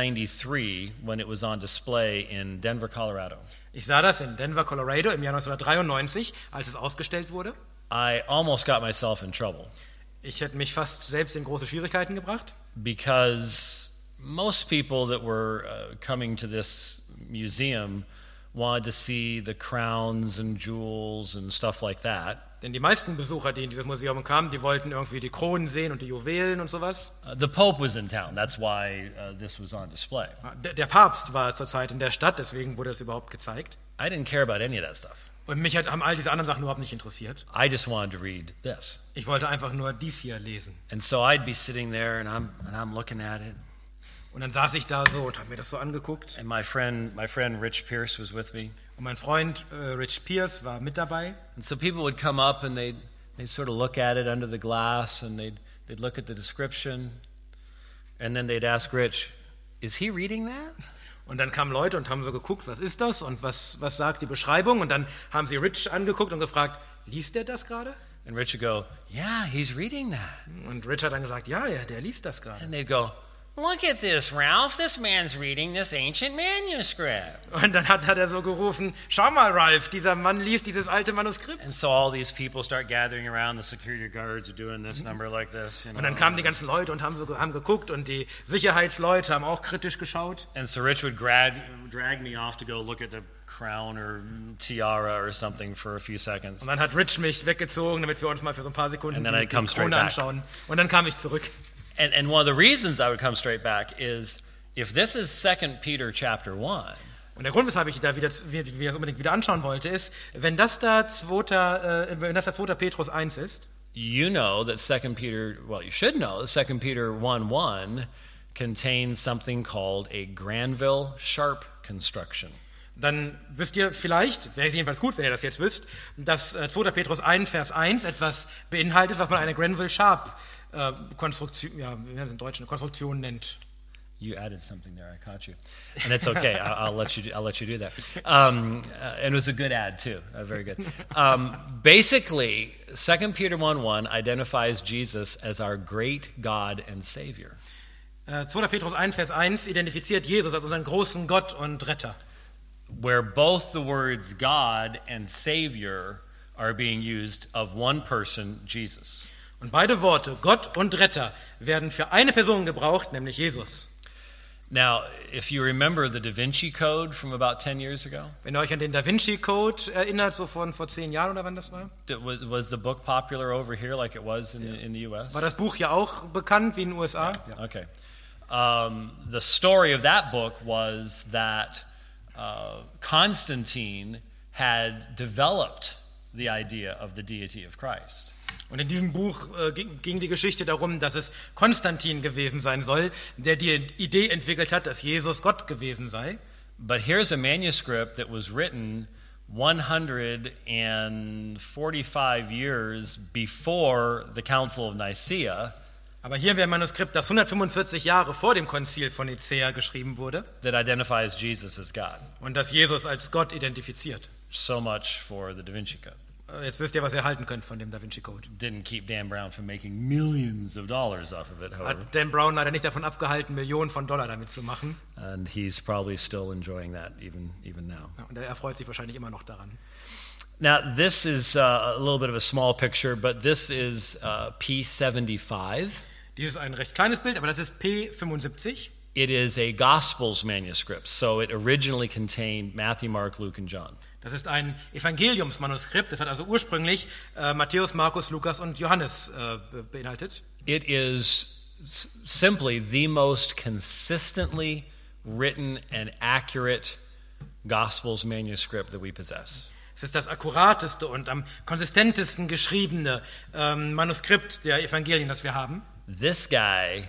1993 when it was on display in Denver, Colorado. Ich sah das in Denver, Colorado im Jahr 1993, als es ausgestellt wurde. I almost got myself in trouble. Ich hätte mich fast selbst in große Schwierigkeiten gebracht. Because most people that were coming to this museum wanted to see the crowns and jewels and stuff like that. Denn die meisten Besucher, die in dieses Museum kamen, die wollten irgendwie die Kronen sehen und die Juwelen und sowas. The Pope was in town. That's why this was on display. Der Papst war zur Zeit in der Stadt, deswegen wurde es überhaupt gezeigt. I didn't care about any of that stuff. Und mich haben all diese anderen Sachen überhaupt nicht interessiert. I just wanted to read this. Ich wollte einfach nur dies hier lesen. And so I'd be sitting there and I'm looking at it. Und dann saß ich da so und habe mir das so angeguckt. And my friend Rich Pierce was with me. Und mein Freund Rich Pierce war mit dabei. And so people would come up and they'd sort of look at it under the glass and they'd look at the description and then they'd ask Rich, is he reading that? Und dann kamen Leute und haben so geguckt, was ist das und was sagt die Beschreibung? Und dann haben sie Rich angeguckt und gefragt, liest der das gerade? And Rich would go, yeah, he's reading that. Und Rich hat dann gesagt, ja, der liest das gerade. And they'd go, look at this, Ralph. This man's reading this ancient manuscript. Und dann hat er so gerufen, schau mal, Ralph, dieser Mann liest dieses alte Manuskript. And so all these people start gathering around. The security guards are doing this number like this. You know? Und dann kamen die ganzen Leute und haben geguckt und die Sicherheitsleute haben auch kritisch geschaut. And so Rich would drag me off to go look at the crown or tiara or something for a few seconds. Und dann hat Rich mich weggezogen, damit wir uns mal für so ein paar Sekunden die Krone anschauen. Und dann kam ich zurück. And one of the reasons I would come straight back is if this is 2 Peter chapter 1. Und der Grund, weshalb ich da das unbedingt wieder anschauen wollte, ist, wenn das da 2. Petrus 1 ist, you know that 2 Peter, well, you should know that 2 Peter 1:1 contains something called a Granville Sharp construction. Dann wisst ihr vielleicht, wäre es jedenfalls gut, wenn ihr das jetzt wisst, dass 2. Petrus 1, Vers 1 etwas beinhaltet, was man eine Granville Sharp Konstruktion, wie heißt es in Deutsch, eine Konstruktion nennt. You added something there. I caught you, and it's okay. I'll let you do that. And it was a good add too. Very good. Basically, 2 Peter 1:1 identifies Jesus as our great God and Savior. 2. Petrus 1, Vers 1 identifiziert Jesus als unseren großen Gott und Retter. Where both the words God and Savior are being used of one person, Jesus. Und beide Worte, Gott und Retter, werden für eine Person gebraucht, nämlich Jesus. Now, if you remember the Da Vinci Code from about 10 years ago. Wenn ihr euch an den Da Vinci Code erinnert, so vor 10 Jahren oder wann das war? Was the book popular over here like it was in the US? War das Buch ja auch bekannt wie in den USA? Yeah. Okay. The story of that book was that Constantine had developed the idea of the deity of Christ. Und in diesem Buch ging die Geschichte darum, dass es Konstantin gewesen sein soll, der die Idee entwickelt hat, dass Jesus Gott gewesen sei. But here's a manuscript that was written 145 years before the Council of Nicaea. Aber hier wäre ein Manuskript, das 145 Jahre vor dem Konzil von Nicäa geschrieben wurde. That identifies Jesus as God. Und das Jesus als Gott identifiziert. So much for the Da Vinci Code. Jetzt wisst ihr, was ihr halten könnt von dem Da Vinci Code. Didn't keep Dan Brown from making millions of dollars off of it, however. Hat Dan Brown leider nicht davon abgehalten, Millionen von Dollar damit zu machen. And he's probably still enjoying that even now. Ja, und er freut sich wahrscheinlich immer noch daran. Now, this is a little bit of a small picture, but this is P75. Dieses ist ein recht kleines Bild, aber das ist P75. It is a Gospels manuscript, so it originally contained Matthew, Mark, Luke, and John. Das ist ein Evangeliumsmanuskript. Das hat also ursprünglich Matthäus, Markus, Lukas und Johannes beinhaltet. It is simply the most consistently written and accurate Gospels manuscript that we possess. Es ist das akkurateste und am konsistentesten geschriebene Manuskript der Evangelien, das wir haben. This guy,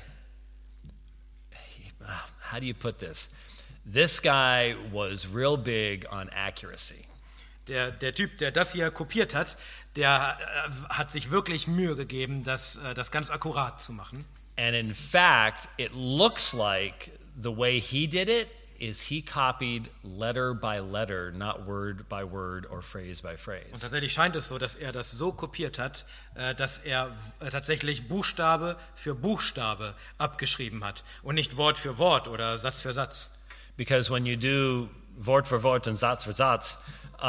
how do you put this? This guy was real big on accuracy. Der Typ, der das hier kopiert hat, der hat sich wirklich Mühe gegeben, das ganz akkurat zu machen. And in fact, it looks like the way he did it is he copied letter by letter, not word by word or phrase by phrase. Und tatsächlich scheint es so, dass er das so kopiert hat, dass er tatsächlich Buchstabe für Buchstabe abgeschrieben hat und nicht Wort für Wort oder Satz für Satz. Because when you do Wort für Wort and Satz für Satz,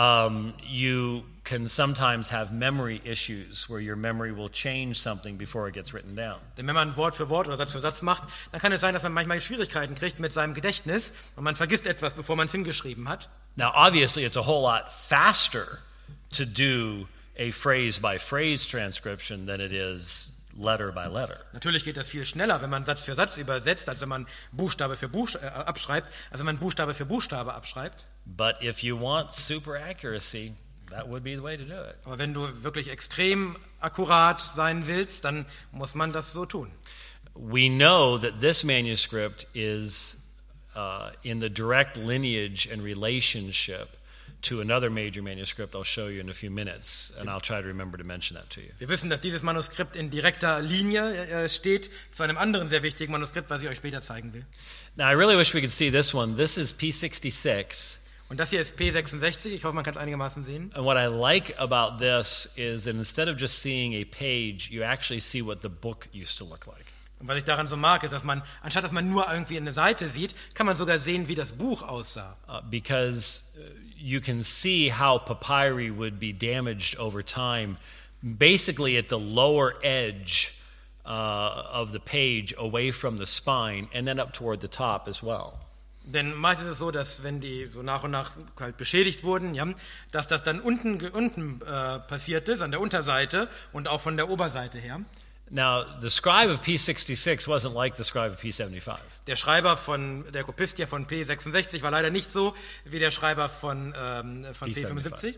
you can sometimes have memory issues where your memory will change something before it gets written down. Denn wenn man Wort für Wort oder Satz für Satz macht, dann kann es sein, dass man manchmal Schwierigkeiten kriegt mit seinem Gedächtnis und man vergisst etwas, bevor man es hingeschrieben hat. Now, obviously, it's a whole lot faster to do a phrase-by-phrase transcription than it is letter by letter. Natürlich geht das viel schneller, wenn man Satz für Satz übersetzt, als wenn man Buchstabe für Buchstabe abschreibt, als wenn man Buchstabe für Buchstabe abschreibt. But if you want super accuracy, that would be the way to do it. Aber wenn du wirklich extrem akkurat sein willst, dann muss man das so tun. We know that this manuscript is in the direct lineage and relationship to another major manuscript I'll show you in a few minutes, and I'll try to remember to mention that to you. Wir wissen, dass dieses Manuskript in direkter Linie steht zu einem anderen sehr wichtigen Manuskript, was ich euch später zeigen will. Now, I really wish we could see this one. This is P66. Und das hier ist P66. Ich hoffe, man kann es einigermaßen sehen. And what I like about this is that instead of just seeing a page, you actually see what the book used to look like. Und was ich daran so mag, ist, dass man, anstatt dass man nur irgendwie eine Seite sieht, kann man sogar sehen, wie das Buch aussah. Because you can see how papyri would be damaged over time, basically at the lower edge of the page, away from the spine, and then up toward the top as well. Denn meist ist es so, dass wenn die so nach und nach halt beschädigt wurden, ja, dass das dann unten passiert ist, an der Unterseite und auch von der Oberseite her. Now, the scribe of P66 wasn't like the scribe of P75. Der Schreiber der Kopist hier von P66 war leider nicht so wie der Schreiber von P75.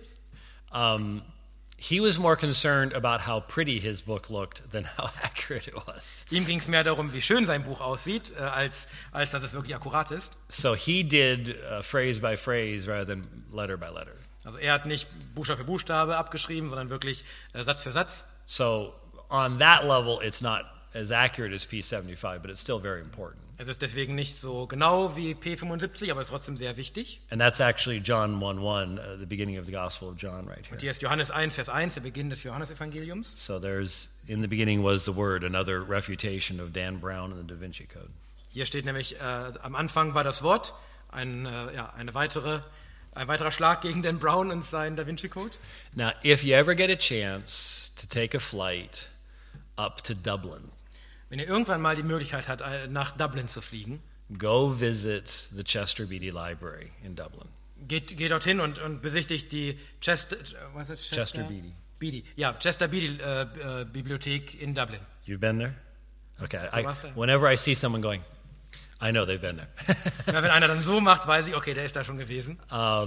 He was more concerned about how pretty his book looked than how accurate it was. Ihm ging es mehr darum, wie schön sein Buch aussieht, als dass es wirklich akkurat ist. So he did phrase by phrase rather than letter by letter. Also er hat nicht Buchstabe für Buchstabe abgeschrieben, sondern wirklich Satz für Satz. So on that level, it's not as accurate as P75, but it's still very important. Es ist deswegen nicht so genau wie P75, aber es ist trotzdem sehr wichtig. And that's actually John 1:1, the beginning of the Gospel of John right here. Und hier ist Johannes 1, Vers 1, der Beginn des Johannesevangeliums. So there's, in the beginning was the Word, another refutation of Dan Brown and the Da Vinci Code. Hier steht nämlich, am Anfang war das Wort, ein weiterer Schlag gegen Dan Brown und seinen Da Vinci Code. Now, if you ever get a chance to take a flight up to Dublin, wenn ihr irgendwann mal die Möglichkeit habt, nach Dublin zu fliegen, go visit the Chester Beatty Library in Dublin. Geht dorthin und besichtigt die Chester Beatty. Ja, Chester Beatty Bibliothek in Dublin. You've been there? Okay. Whenever I see someone going, I know they've been there. Ja, wenn einer dann so macht, weiß ich, okay, der ist da schon gewesen.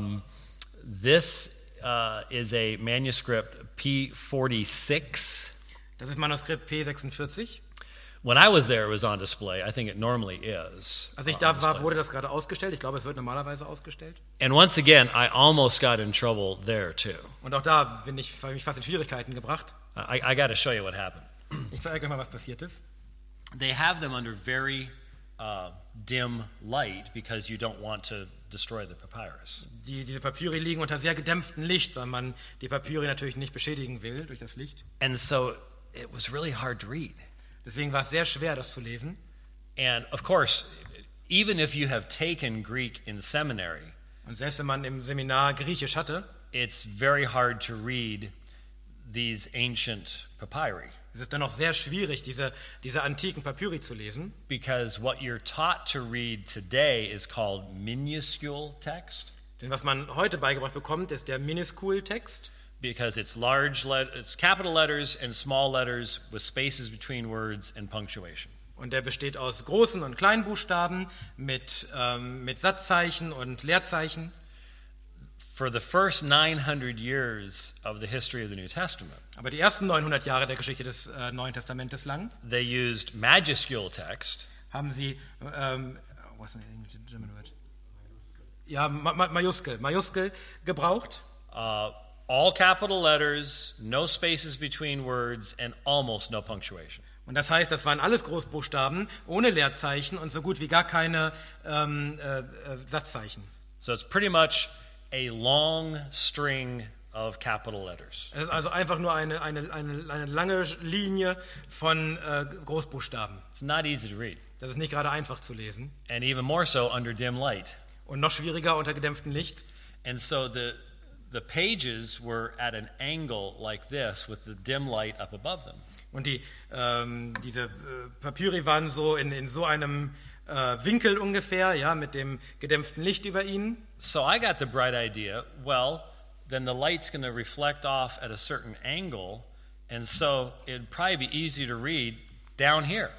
This is a manuscript P46. Das ist Manuskript P46. When I was there, it was on display. I think it normally is. Als ich da war, wurde das gerade ausgestellt. Ich glaube, es wird normalerweise ausgestellt. And once again, I almost got in trouble there too. Und auch da habe ich mich fast in Schwierigkeiten gebracht. I got to show you what happened. Ich zeige euch mal, was passiert ist. They have them under very dim light because you don't want to destroy the papyrus. Diese Papyri liegen unter sehr gedämpftem Licht, weil man die Papyri natürlich nicht beschädigen will durch das Licht. And so it was really hard to read. Deswegen war es sehr schwer, das zu lesen. And of course, even if you have taken Greek in seminary, und selbst wenn man im Seminar Griechisch hatte, it's very hard to read these ancient papyri. Es Es ist dann auch sehr schwierig, diese antiken Papyri zu lesen, because what you're taught to read today is called minuscule text, denn was man heute beigebracht bekommt, ist der Minuskultext, because it's it's capital letters and small letters with spaces between words and punctuation. und der besteht aus großen und kleinen Buchstaben mit Satzzeichen und Leerzeichen. For the first 900 years of the history of the New Testament, Aber die ersten 900 Jahre der Geschichte des Neuen Testamentes lang they used majuscule text, haben sie, what's the German word? Ja, Majuskel gebraucht. all capital letters, no spaces between words, and almost no punctuation. Und das heißt, das waren alles Großbuchstaben, ohne Leerzeichen und so gut wie gar keine Satzzeichen. So it's pretty much a long string of capital letters. Es ist also einfach nur eine lange Linie von Großbuchstaben. It's not easy to read, Das ist nicht gerade einfach zu lesen. and even more so under dim light. Und noch schwieriger unter gedämpftem Licht. And so the pages were at an angle like this with the dim light up above them. Und diese Papyri waren so in so einem Winkel ungefähr, ja, mit dem gedämpften Licht über ihnen. So I got the bright idea, well, then the light's going to reflect off at a certain angle, and so it'd probably be easier to read down here.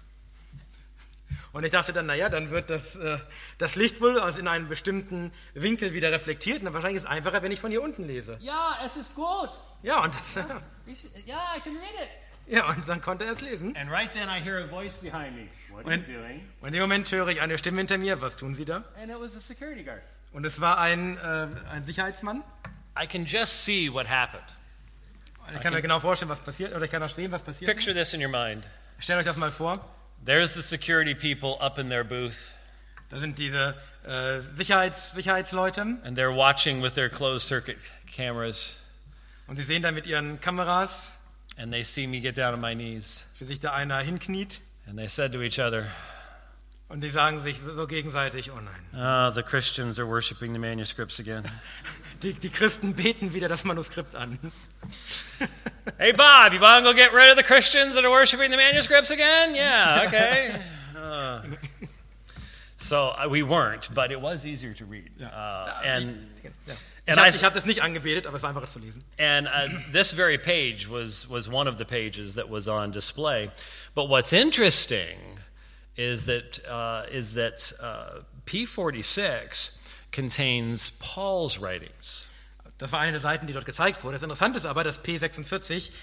Und ich dachte dann, naja, dann wird das Licht wohl in einem bestimmten Winkel wieder reflektiert. Und wahrscheinlich ist es einfacher, wenn ich von hier unten lese. Ja, es ist gut. Ja, und Ja, I can read it. ja, und dann konnte er es lesen. And right then I hear a voice behind me. What are you doing? Und in dem Moment höre ich eine Stimme hinter mir. Was tun Sie da? And it was a security guard. Und es war ein Sicherheitsmann. I can just see what happened. Ich kann mir genau vorstellen, was passiert. Oder ich kann auch sehen, was passiert. Picture this in your mind. Stellt euch das mal vor. There's the security people up in their booth, Da sind diese Sicherheitsleute. and they're watching with their closed circuit cameras, Und sie sehen dann mit ihren Kameras, and they see me get down on my knees, wie sich da einer hinkniet. and they said to each other, Und die sagen sich so gegenseitig, oh nein. the Christians are worshiping the manuscripts again. Die Christen beten wieder das Manuskript an. Hey, Bob, you want to go get rid of the Christians that are worshiping the manuscripts again? Yeah, okay. So we weren't, but it was easier to read. Ich habe das nicht angebetet, aber es war einfacher zu lesen. And this very page was one of the pages that was on display. But what's interesting is that P46 contains Paul's writings. Das war eine der Seiten, die dort gezeigt wurde. Das Interessante ist aber, dass P46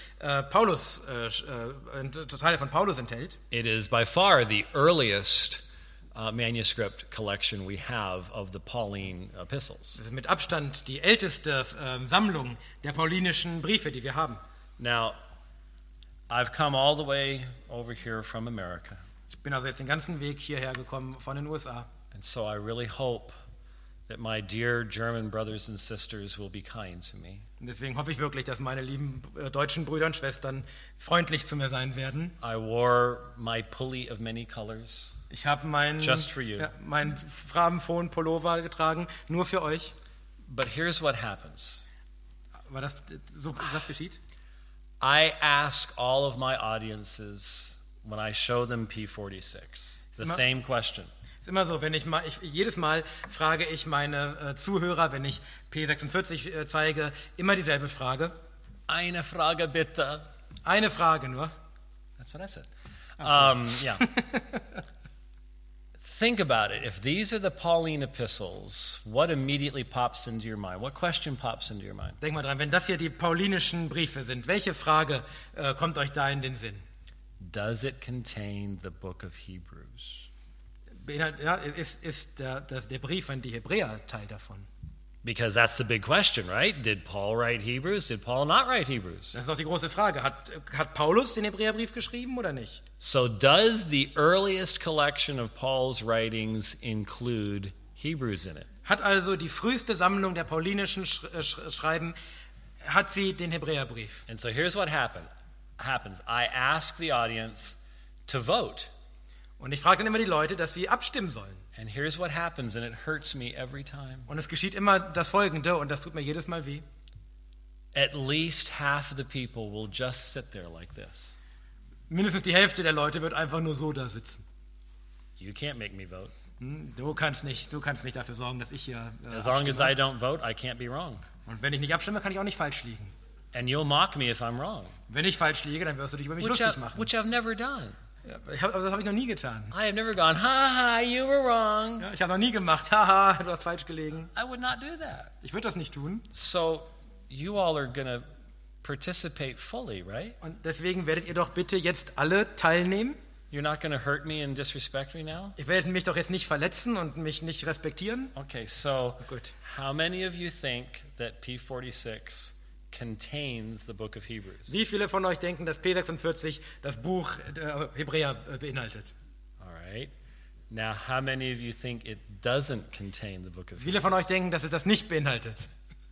Teile von Paulus enthält. It is by far the earliest manuscript collection we have of the Pauline epistles. Das ist mit Abstand die älteste Sammlung der paulinischen Briefe, die wir haben. Now, I've come all the way over here from America, Ich bin also jetzt den ganzen Weg hierher gekommen von den USA. and so I really hope that my dear German brothers and sisters will be kind to me. Und deswegen hoffe ich wirklich, dass meine lieben deutschen Brüder und Schwestern freundlich zu mir sein werden. I wore my pulley of many colors. Ich habe meinen Just for you. farbenfrohen Pullover getragen, nur für euch. But here's what happens. War das so, das geschieht? I ask all of my audiences when I show them P46 the same question. Ist immer so, jedes Mal frage ich meine Zuhörer, wenn ich P46 zeige, immer dieselbe Frage. Eine Frage bitte. Eine Frage nur. That's what I said. Yeah. Think about it. If these are the Pauline epistles, what immediately pops into your mind? What question pops into your mind? Denk mal dran, wenn das hier die paulinischen Briefe sind, welche Frage kommt euch da in den Sinn? Does it contain the book of Hebrews? Ist der Brief an die Hebräer Teil davon? Because that's the big question, right? Did Paul write Hebrews? Did Paul not write Hebrews? Das ist doch die große Frage. Hat Paulus den Hebräerbrief geschrieben oder nicht? So does the earliest collection of Paul's writings include Hebrews in it? Hat also die früheste Sammlung der paulinischen Schreiben, hat sie den Hebräerbrief? And so here's what happens. I ask the audience to vote. Und ich frage dann immer die Leute, dass sie abstimmen sollen. And here's what happens, and it hurts me every time. Und es geschieht immer das Folgende, und das tut mir jedes Mal weh. At least half of the people will just sit there like this. Mindestens die Hälfte der Leute wird einfach nur so da sitzen. You can't make me vote. Du kannst nicht dafür sorgen, dass ich hier As long as abstimme. I don't vote, I can't be wrong. Und wenn ich nicht abstimme, kann ich auch nicht falsch liegen. And you'll mock me if I'm wrong, Wenn ich falsch liege, dann wirst du dich über mich lustig machen. which I've never done. Ja, aber das habe ich noch nie getan. I have never gone, ha ha, you were wrong. Ja, ich habe noch nie gemacht. Haha, du hast falsch gelegen. I would not do that. Ich würde das nicht tun. So you all are going to participate fully, right? Und deswegen werdet ihr doch bitte jetzt alle teilnehmen. You're not going to hurt me and disrespect me now? Ihr werdet mich doch jetzt nicht verletzen und mich nicht respektieren. Okay, so Gut. how many of you think that P46 contains the book of Hebrews? Wie viele von euch denken, dass P46 das Buch also Hebräer beinhaltet? All right. Now, how many of you think it doesn't contain the book of Viele von euch Hebrews? denken, dass es das nicht beinhaltet.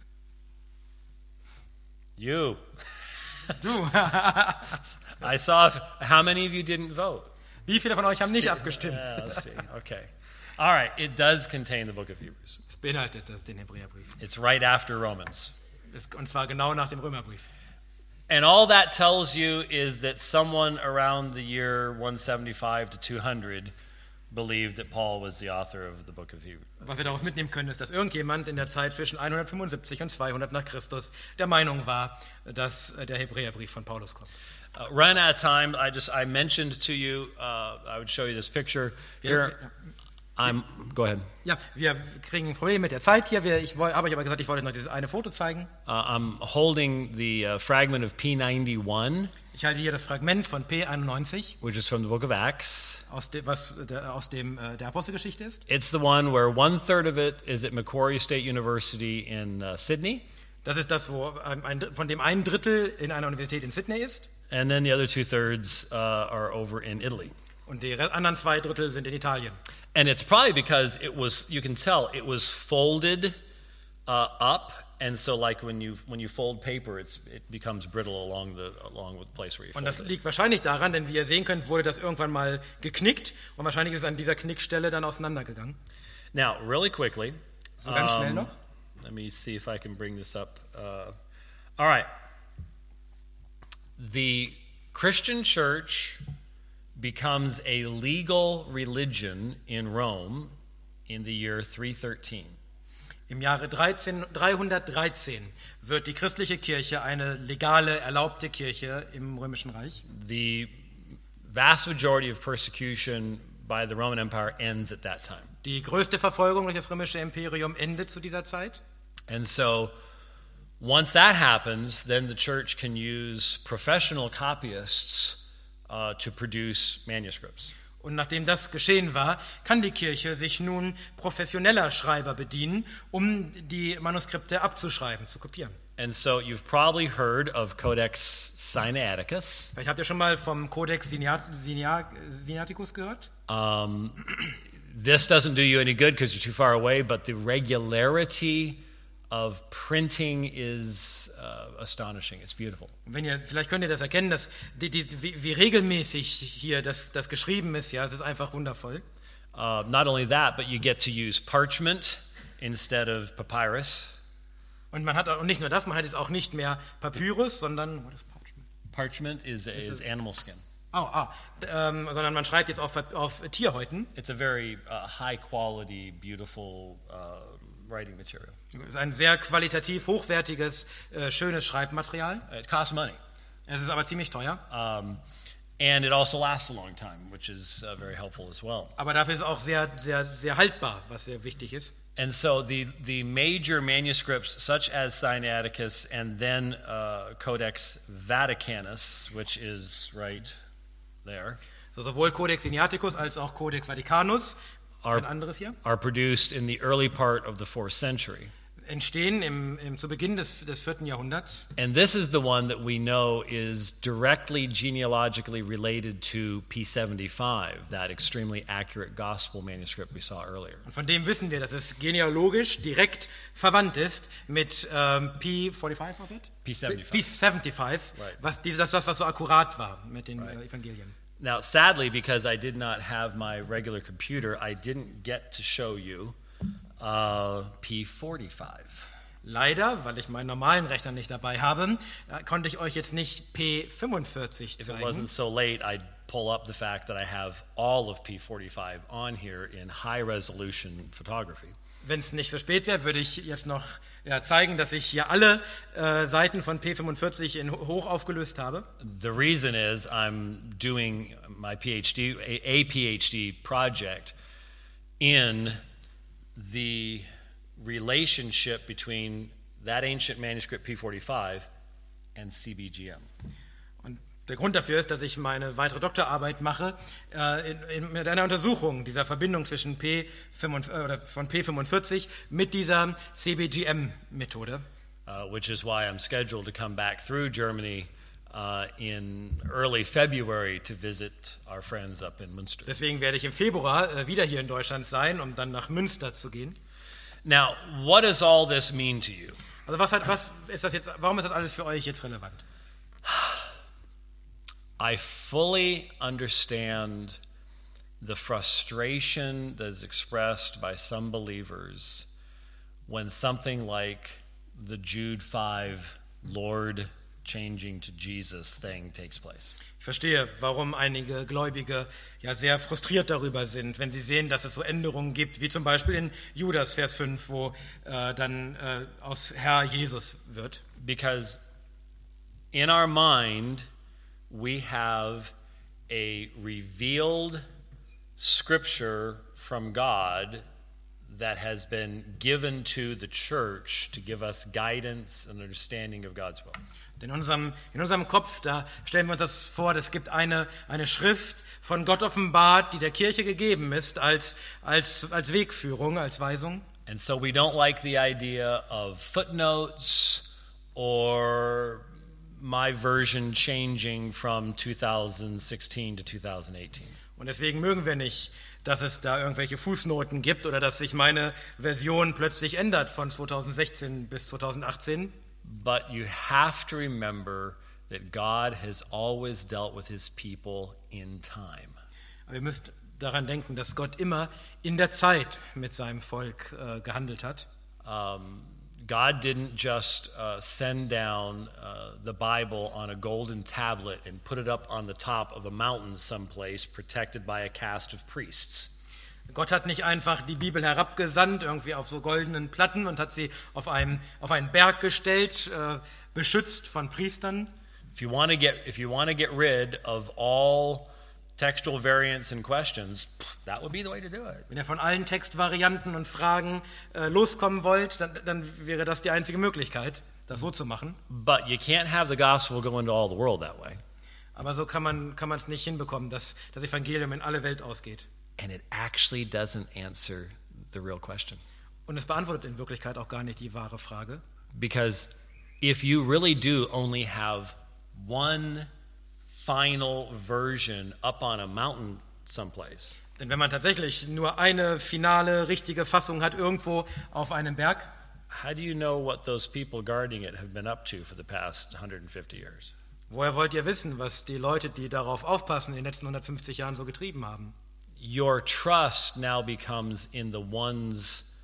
You. Du. I saw how many of you didn't vote? Wie viele von euch haben nicht abgestimmt? Let's see. Okay. All right, it does contain the book of Hebrews. Es beinhaltet das, den Hebräerbrief. It's right after Romans. Und zwar genau nach dem Römerbrief. And all that tells you is that someone around the year 175 to 200 believed that Paul was the author of the book of Hebrews. Was wir daraus mitnehmen können, ist, dass irgendjemand in der Zeit zwischen 175 und 200 nach Christus der Meinung war, dass der Hebräerbrief von Paulus kommt. Run out of time. I mentioned to you. I would show you this picture here. Go ahead. Ja, wir kriegen ein Problem mit der Zeit hier. Ich habe gesagt, ich wollte noch dieses eine Foto zeigen. I'm holding the fragment of P91, Ich halte hier das Fragment von P91, which is from the book of Acts. aus dem der Apostelgeschichte ist. It's the one where 1/3 of it is at Macquarie State University in Sydney, Das ist das, wo von dem 1/3 in einer Universität in Sydney ist. and then the other 2/3 are over in Italy. Und die anderen 2/3 sind in Italien. And it's probably because you can tell it was folded up, and so like when you fold paper, it becomes brittle along with the place where you Und fold das it. liegt wahrscheinlich daran, denn wie ihr sehen könnt, wurde das irgendwann mal geknickt und wahrscheinlich ist es an dieser Knickstelle dann auseinandergegangen. Now, really quickly, So ganz schnell noch. let me see if I can bring this up. All right. The Christian church becomes a legal religion in Rome in the year 313. Im Jahre 313 wird die christliche Kirche eine legale, erlaubte Kirche im Römischen Reich. The vast majority of persecution by the Roman Empire ends at that time. Die größte Verfolgung durch das römische Imperium endet zu dieser Zeit. And so once that happens, then the church can use professional copyists to produce manuscripts. Und nachdem das geschehen war, kann die Kirche sich nun professioneller Schreiber bedienen, um die Manuskripte abzuschreiben, zu kopieren. And so you've probably heard of Codex Sinaiticus. Vielleicht habt ihr schon mal vom Codex Sinaiticus gehört? This doesn't do you any good because you're too far away, but the regularity of printing is astonishing. It's beautiful. Vielleicht könnt ihr das erkennen, dass wie regelmäßig hier das geschrieben ist, ja, es ist einfach wundervoll. Not only that, but you get to use parchment instead of papyrus. Und man hat auch nicht nur das, man hat jetzt auch nicht mehr Papyrus, sondern what is Parchment? Parchment is animal skin. Sondern man schreibt jetzt auf Tierhäuten. It's a very high quality, beautiful writing material. Es ist ein sehr qualitativ hochwertiges, schönes Schreibmaterial. It costs money. Es ist aber ziemlich teuer. And it also lasts a long time, which is very helpful as well. Aber dafür ist es auch sehr, sehr, sehr haltbar, was sehr wichtig ist. And so the major manuscripts, such as Sinaiticus and then Codex Vaticanus, which is right there, So sowohl Codex Sinaiticus als auch Codex Vaticanus, ein anderes hier, are produced in the early part of the 4th century. entstehen zu Beginn des 4. Jahrhunderts. And this is the one that we know is directly genealogically related to P75, that extremely accurate gospel manuscript we saw earlier. Und von dem wissen wir, dass es genealogisch direkt verwandt ist mit P45, was it? P75. P75, Right. das, was so akkurat war mit den Evangelien. Now, sadly, because I did not have my regular computer, I didn't get to show you P45. Leider, weil ich meinen normalen Rechner nicht dabei habe, konnte ich euch jetzt nicht P45 If it zeigen. wasn't so late, I'd pull up the fact that I have all of P45 on here in high-resolution photography. Wenn es nicht so spät wäre, würde ich jetzt noch zeigen, dass ich hier alle Seiten von P45 in hoch aufgelöst habe. The reason is I'm doing my PhD, a PhD project in the relationship between that ancient manuscript P45 and CBGM. Und der Grund dafür ist, dass ich meine weitere Doktorarbeit mache mit einer Untersuchung dieser Verbindung zwischen von P45 mit dieser CBGM-Methode. Which is why I'm scheduled to come back through Germany in early February to visit our friends up in Münster. Deswegen werde ich im Februar wieder hier in Deutschland sein, um dann nach Münster zu gehen. Now, what does all this mean to you? Also warum ist das alles für euch jetzt relevant? I fully understand the frustration that is expressed by some believers when something like the Jude 5 Lord changing to Jesus thing takes place. Ich verstehe, warum einige Gläubige sehr frustriert darüber sind, wenn sie sehen, dass es so Änderungen gibt, wie zum Beispiel in Judas, Vers 5, wo dann aus Herr Jesus wird. Because in our mind, we have a revealed scripture from God that has been given to the church to give us guidance and understanding of God's will. Denn in unserem Kopf, da stellen wir uns das vor, es gibt eine Schrift von Gott offenbart, die der Kirche gegeben ist als Wegführung, als Weisung. And so we don't like the idea of footnotes or my version changing from 2016 to 2018. Und deswegen mögen wir nicht, dass es da irgendwelche Fußnoten gibt oder dass sich meine Version plötzlich ändert von 2016 bis 2018. But you have to remember that God has always dealt with his people in time. Aber ihr müsst daran denken, dass Gott immer in der Zeit mit seinem Volk gehandelt hat. God didn't just send down the Bible on a golden tablet and put it up on the top of a mountain someplace protected by a caste of priests. Gott hat nicht einfach die Bibel herabgesandt, irgendwie auf so goldenen Platten und hat sie auf einen Berg gestellt, beschützt von Priestern. If you want to get rid of all textual variants and questions, that would be the way to do it. Wenn ihr von allen Textvarianten und Fragen loskommen wollt, dann wäre das die einzige Möglichkeit, das so zu machen. But you can't have the gospel go into all the world that way. Aber so kann man es nicht hinbekommen, dass das Evangelium in alle Welt ausgeht. And it actually doesn't answer the real question. Und es beantwortet in Wirklichkeit auch gar nicht die wahre Frage. Because if you really do only have one final version up on a mountain someplace, Denn wenn man tatsächlich nur eine finale, richtige Fassung hat irgendwo auf einem Berg, how do you know what those people guarding it have been up to for the past 150 years? woher wollt ihr wissen, was die Leute, die darauf aufpassen, in den letzten 150 Jahren so getrieben haben? Your trust now becomes in the ones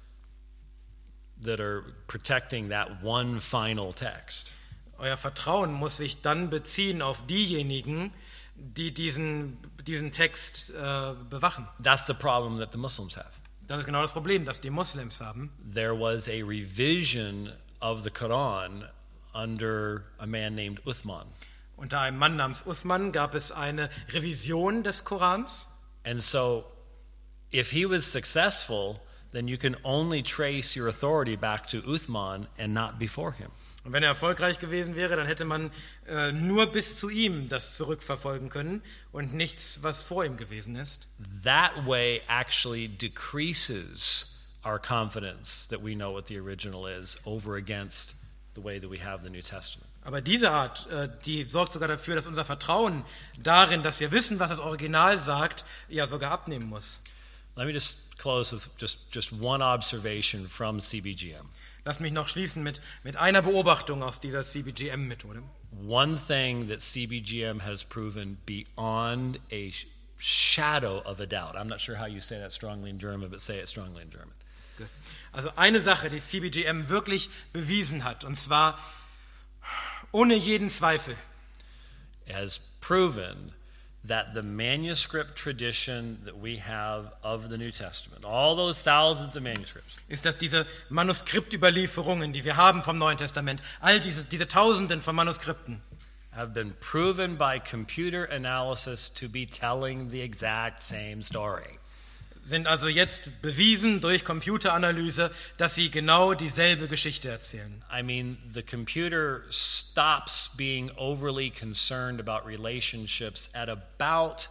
that are protecting that one final text. Euer Vertrauen muss sich dann beziehen auf diejenigen, die diesen Text bewachen. That's the problem that the Muslims have. Das ist genau das Problem, das die Moslems haben. There was a revision of the Quran under a man named Uthman. Unter einem Mann namens Uthman gab es eine Revision des Korans. And so if he was successful, then you can only trace your authority back to Uthman and not before him. Und wenn er erfolgreich gewesen wäre, dann hätte man nur bis zu ihm das zurückverfolgen können und nichts, was vor ihm gewesen ist. That way actually decreases our confidence that we know what the original is over against the way that we have the New Testament. Aber diese Art, die sorgt sogar dafür, dass unser Vertrauen darin, dass wir wissen, was das Original sagt, ja sogar abnehmen muss. Let me just close with just one observation from CBGM. Lass mich noch schließen mit einer Beobachtung aus dieser CBGM-Methode. One thing that CBGM has proven beyond a shadow of a doubt. I'm not sure how you say that strongly in German, but say it strongly in German. Gut. Also eine Sache, die CBGM wirklich bewiesen hat, und zwar ohne jeden Zweifel. It has proven that the manuscript tradition that we have of the New Testament, all those thousands of manuscripts, Ist, dass diese Manuskriptüberlieferungen, die wir haben vom Neuen Testament, all diese Tausenden von Manuskripten, have been proven by computer analysis to be telling the exact same story. sind also jetzt bewiesen durch Computeranalyse, dass sie genau dieselbe Geschichte erzählen. I mean, the computer stops being overly concerned about relationships at about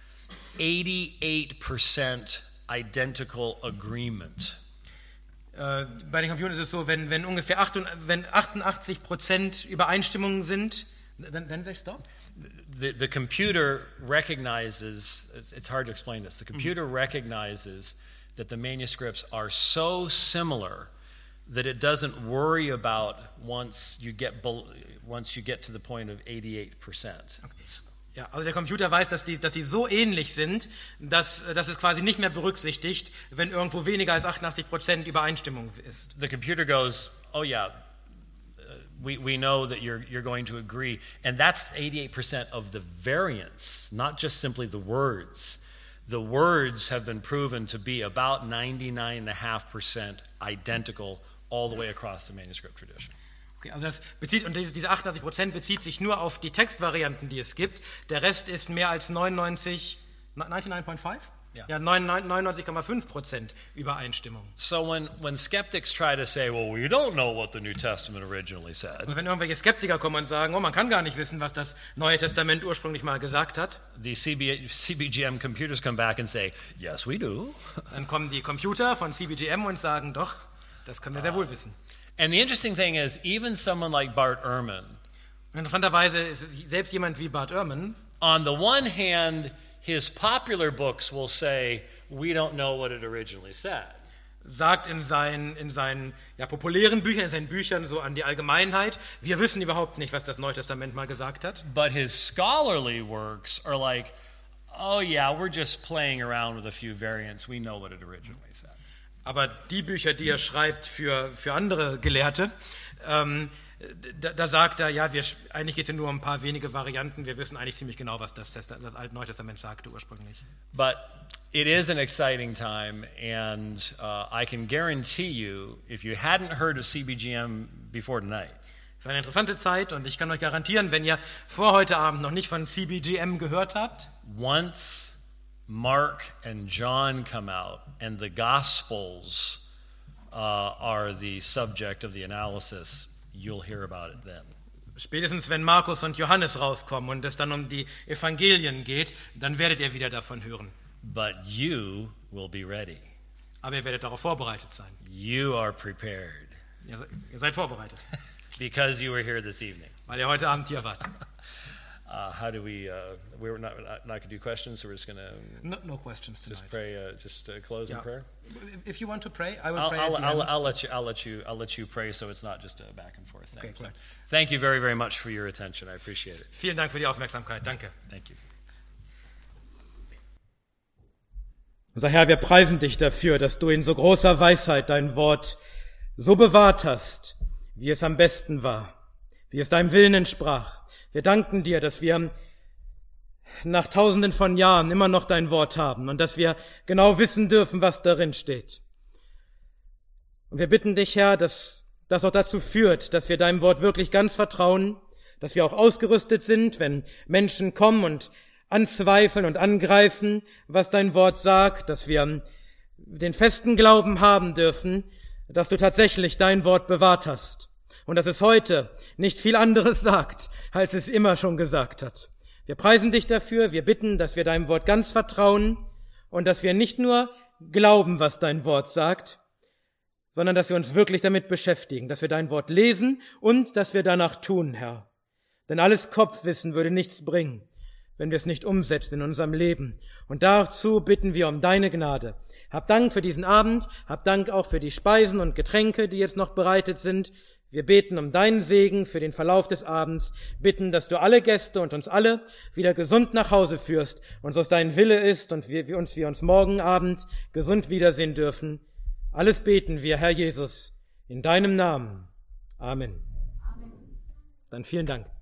88% identical agreement. Bei den Computern ist es so, wenn ungefähr 88% Übereinstimmungen sind, then they stop. The computer recognizes, it's hard to explain this, the computer recognizes that the manuscripts are so similar that it doesn't worry about once you get to the point of 88%. Ja, also der Computer weiß, dass sie so ähnlich sind, dass es quasi nicht mehr berücksichtigt, wenn irgendwo weniger als 88% Übereinstimmung ist. The computer goes, oh yeah, we know that you're going to agree. And that's 88% of the variance, not just simply the words. The words have been proven to be about 99.5% identical all the way across the manuscript tradition. Okay, also diese 88% bezieht sich nur auf die Textvarianten, die es gibt. Der Rest ist mehr als 99.5? Ja, 99,5% Übereinstimmung. So when skeptics try to say, well, we don't know what the New Testament originally said, Und wenn irgendwelche Skeptiker kommen und sagen, oh, man kann gar nicht wissen, was das Neue Testament ursprünglich mal gesagt hat, the CBGM computers come back and say, yes, we do. dann kommen die Computer von CBGM und sagen, doch, das können wir sehr wohl wissen. And the interesting thing is, even someone like Bart Ehrman, Und interessanterweise ist es selbst jemand wie Bart Ehrman, on the one hand, his popular books will say, we don't know what it originally said. sagt in seinen populären Büchern, in seinen Büchern so an die Allgemeinheit, wir wissen überhaupt nicht, was das Neue Testament mal gesagt hat. But his scholarly works are like, oh yeah, we're just playing around with a few variants. We know what it originally said. Aber die Bücher, die er schreibt für andere Gelehrte, da sagt er, ja, eigentlich geht es ja nur um ein paar wenige Varianten. Wir wissen eigentlich ziemlich genau, was das Neue Testament sagte ursprünglich. But it is an exciting time, and I can guarantee you, if you hadn't heard of CBGM before tonight, Es ist eine interessante Zeit und ich kann euch garantieren, wenn ihr vor heute Abend noch nicht von CBGM gehört habt, once Mark and John come out and the Gospels are the subject of the analysis, you'll hear about it then. spätestens wenn Markus und Johannes rauskommen und es dann um die Evangelien geht, dann werdet ihr wieder davon hören. But you will be ready. Aber ihr werdet darauf vorbereitet sein. You are prepared Ihr seid vorbereitet, because you were here this evening. weil ihr heute Abend hier wart. How do we're not going to do questions, so we're just going to No questions tonight. just pray, close in Yeah. prayer. If you want to pray, I will pray at the end. I'll let you pray, so it's not just a back and forth thing. Okay, So, cool. thank you very, very much for your attention. I appreciate it. Vielen Dank für die Aufmerksamkeit. Danke. Thank you. Unser Herr, wir preisen dich dafür, dass du in so großer Weisheit dein Wort so bewahrt hast, wie es am besten war, wie es deinem Willen entsprach. Wir danken dir, dass wir nach Tausenden von Jahren immer noch dein Wort haben und dass wir genau wissen dürfen, was darin steht. Und wir bitten dich, Herr, dass das auch dazu führt, dass wir deinem Wort wirklich ganz vertrauen, dass wir auch ausgerüstet sind, wenn Menschen kommen und anzweifeln und angreifen, was dein Wort sagt, dass wir den festen Glauben haben dürfen, dass du tatsächlich dein Wort bewahrt hast und dass es heute nicht viel anderes sagt, als es immer schon gesagt hat. Wir preisen dich dafür, wir bitten, dass wir deinem Wort ganz vertrauen und dass wir nicht nur glauben, was dein Wort sagt, sondern dass wir uns wirklich damit beschäftigen, dass wir dein Wort lesen und dass wir danach tun, Herr. Denn alles Kopfwissen würde nichts bringen, wenn wir es nicht umsetzen in unserem Leben. Und dazu bitten wir um deine Gnade. Hab Dank für diesen Abend, hab Dank auch für die Speisen und Getränke, die jetzt noch bereitet sind. Wir beten um deinen Segen für den Verlauf des Abends, bitten, dass du alle Gäste und uns alle wieder gesund nach Hause führst und so es dein Wille ist und wir uns morgen Abend gesund wiedersehen dürfen. Alles beten wir, Herr Jesus, in deinem Namen. Amen. Dann vielen Dank.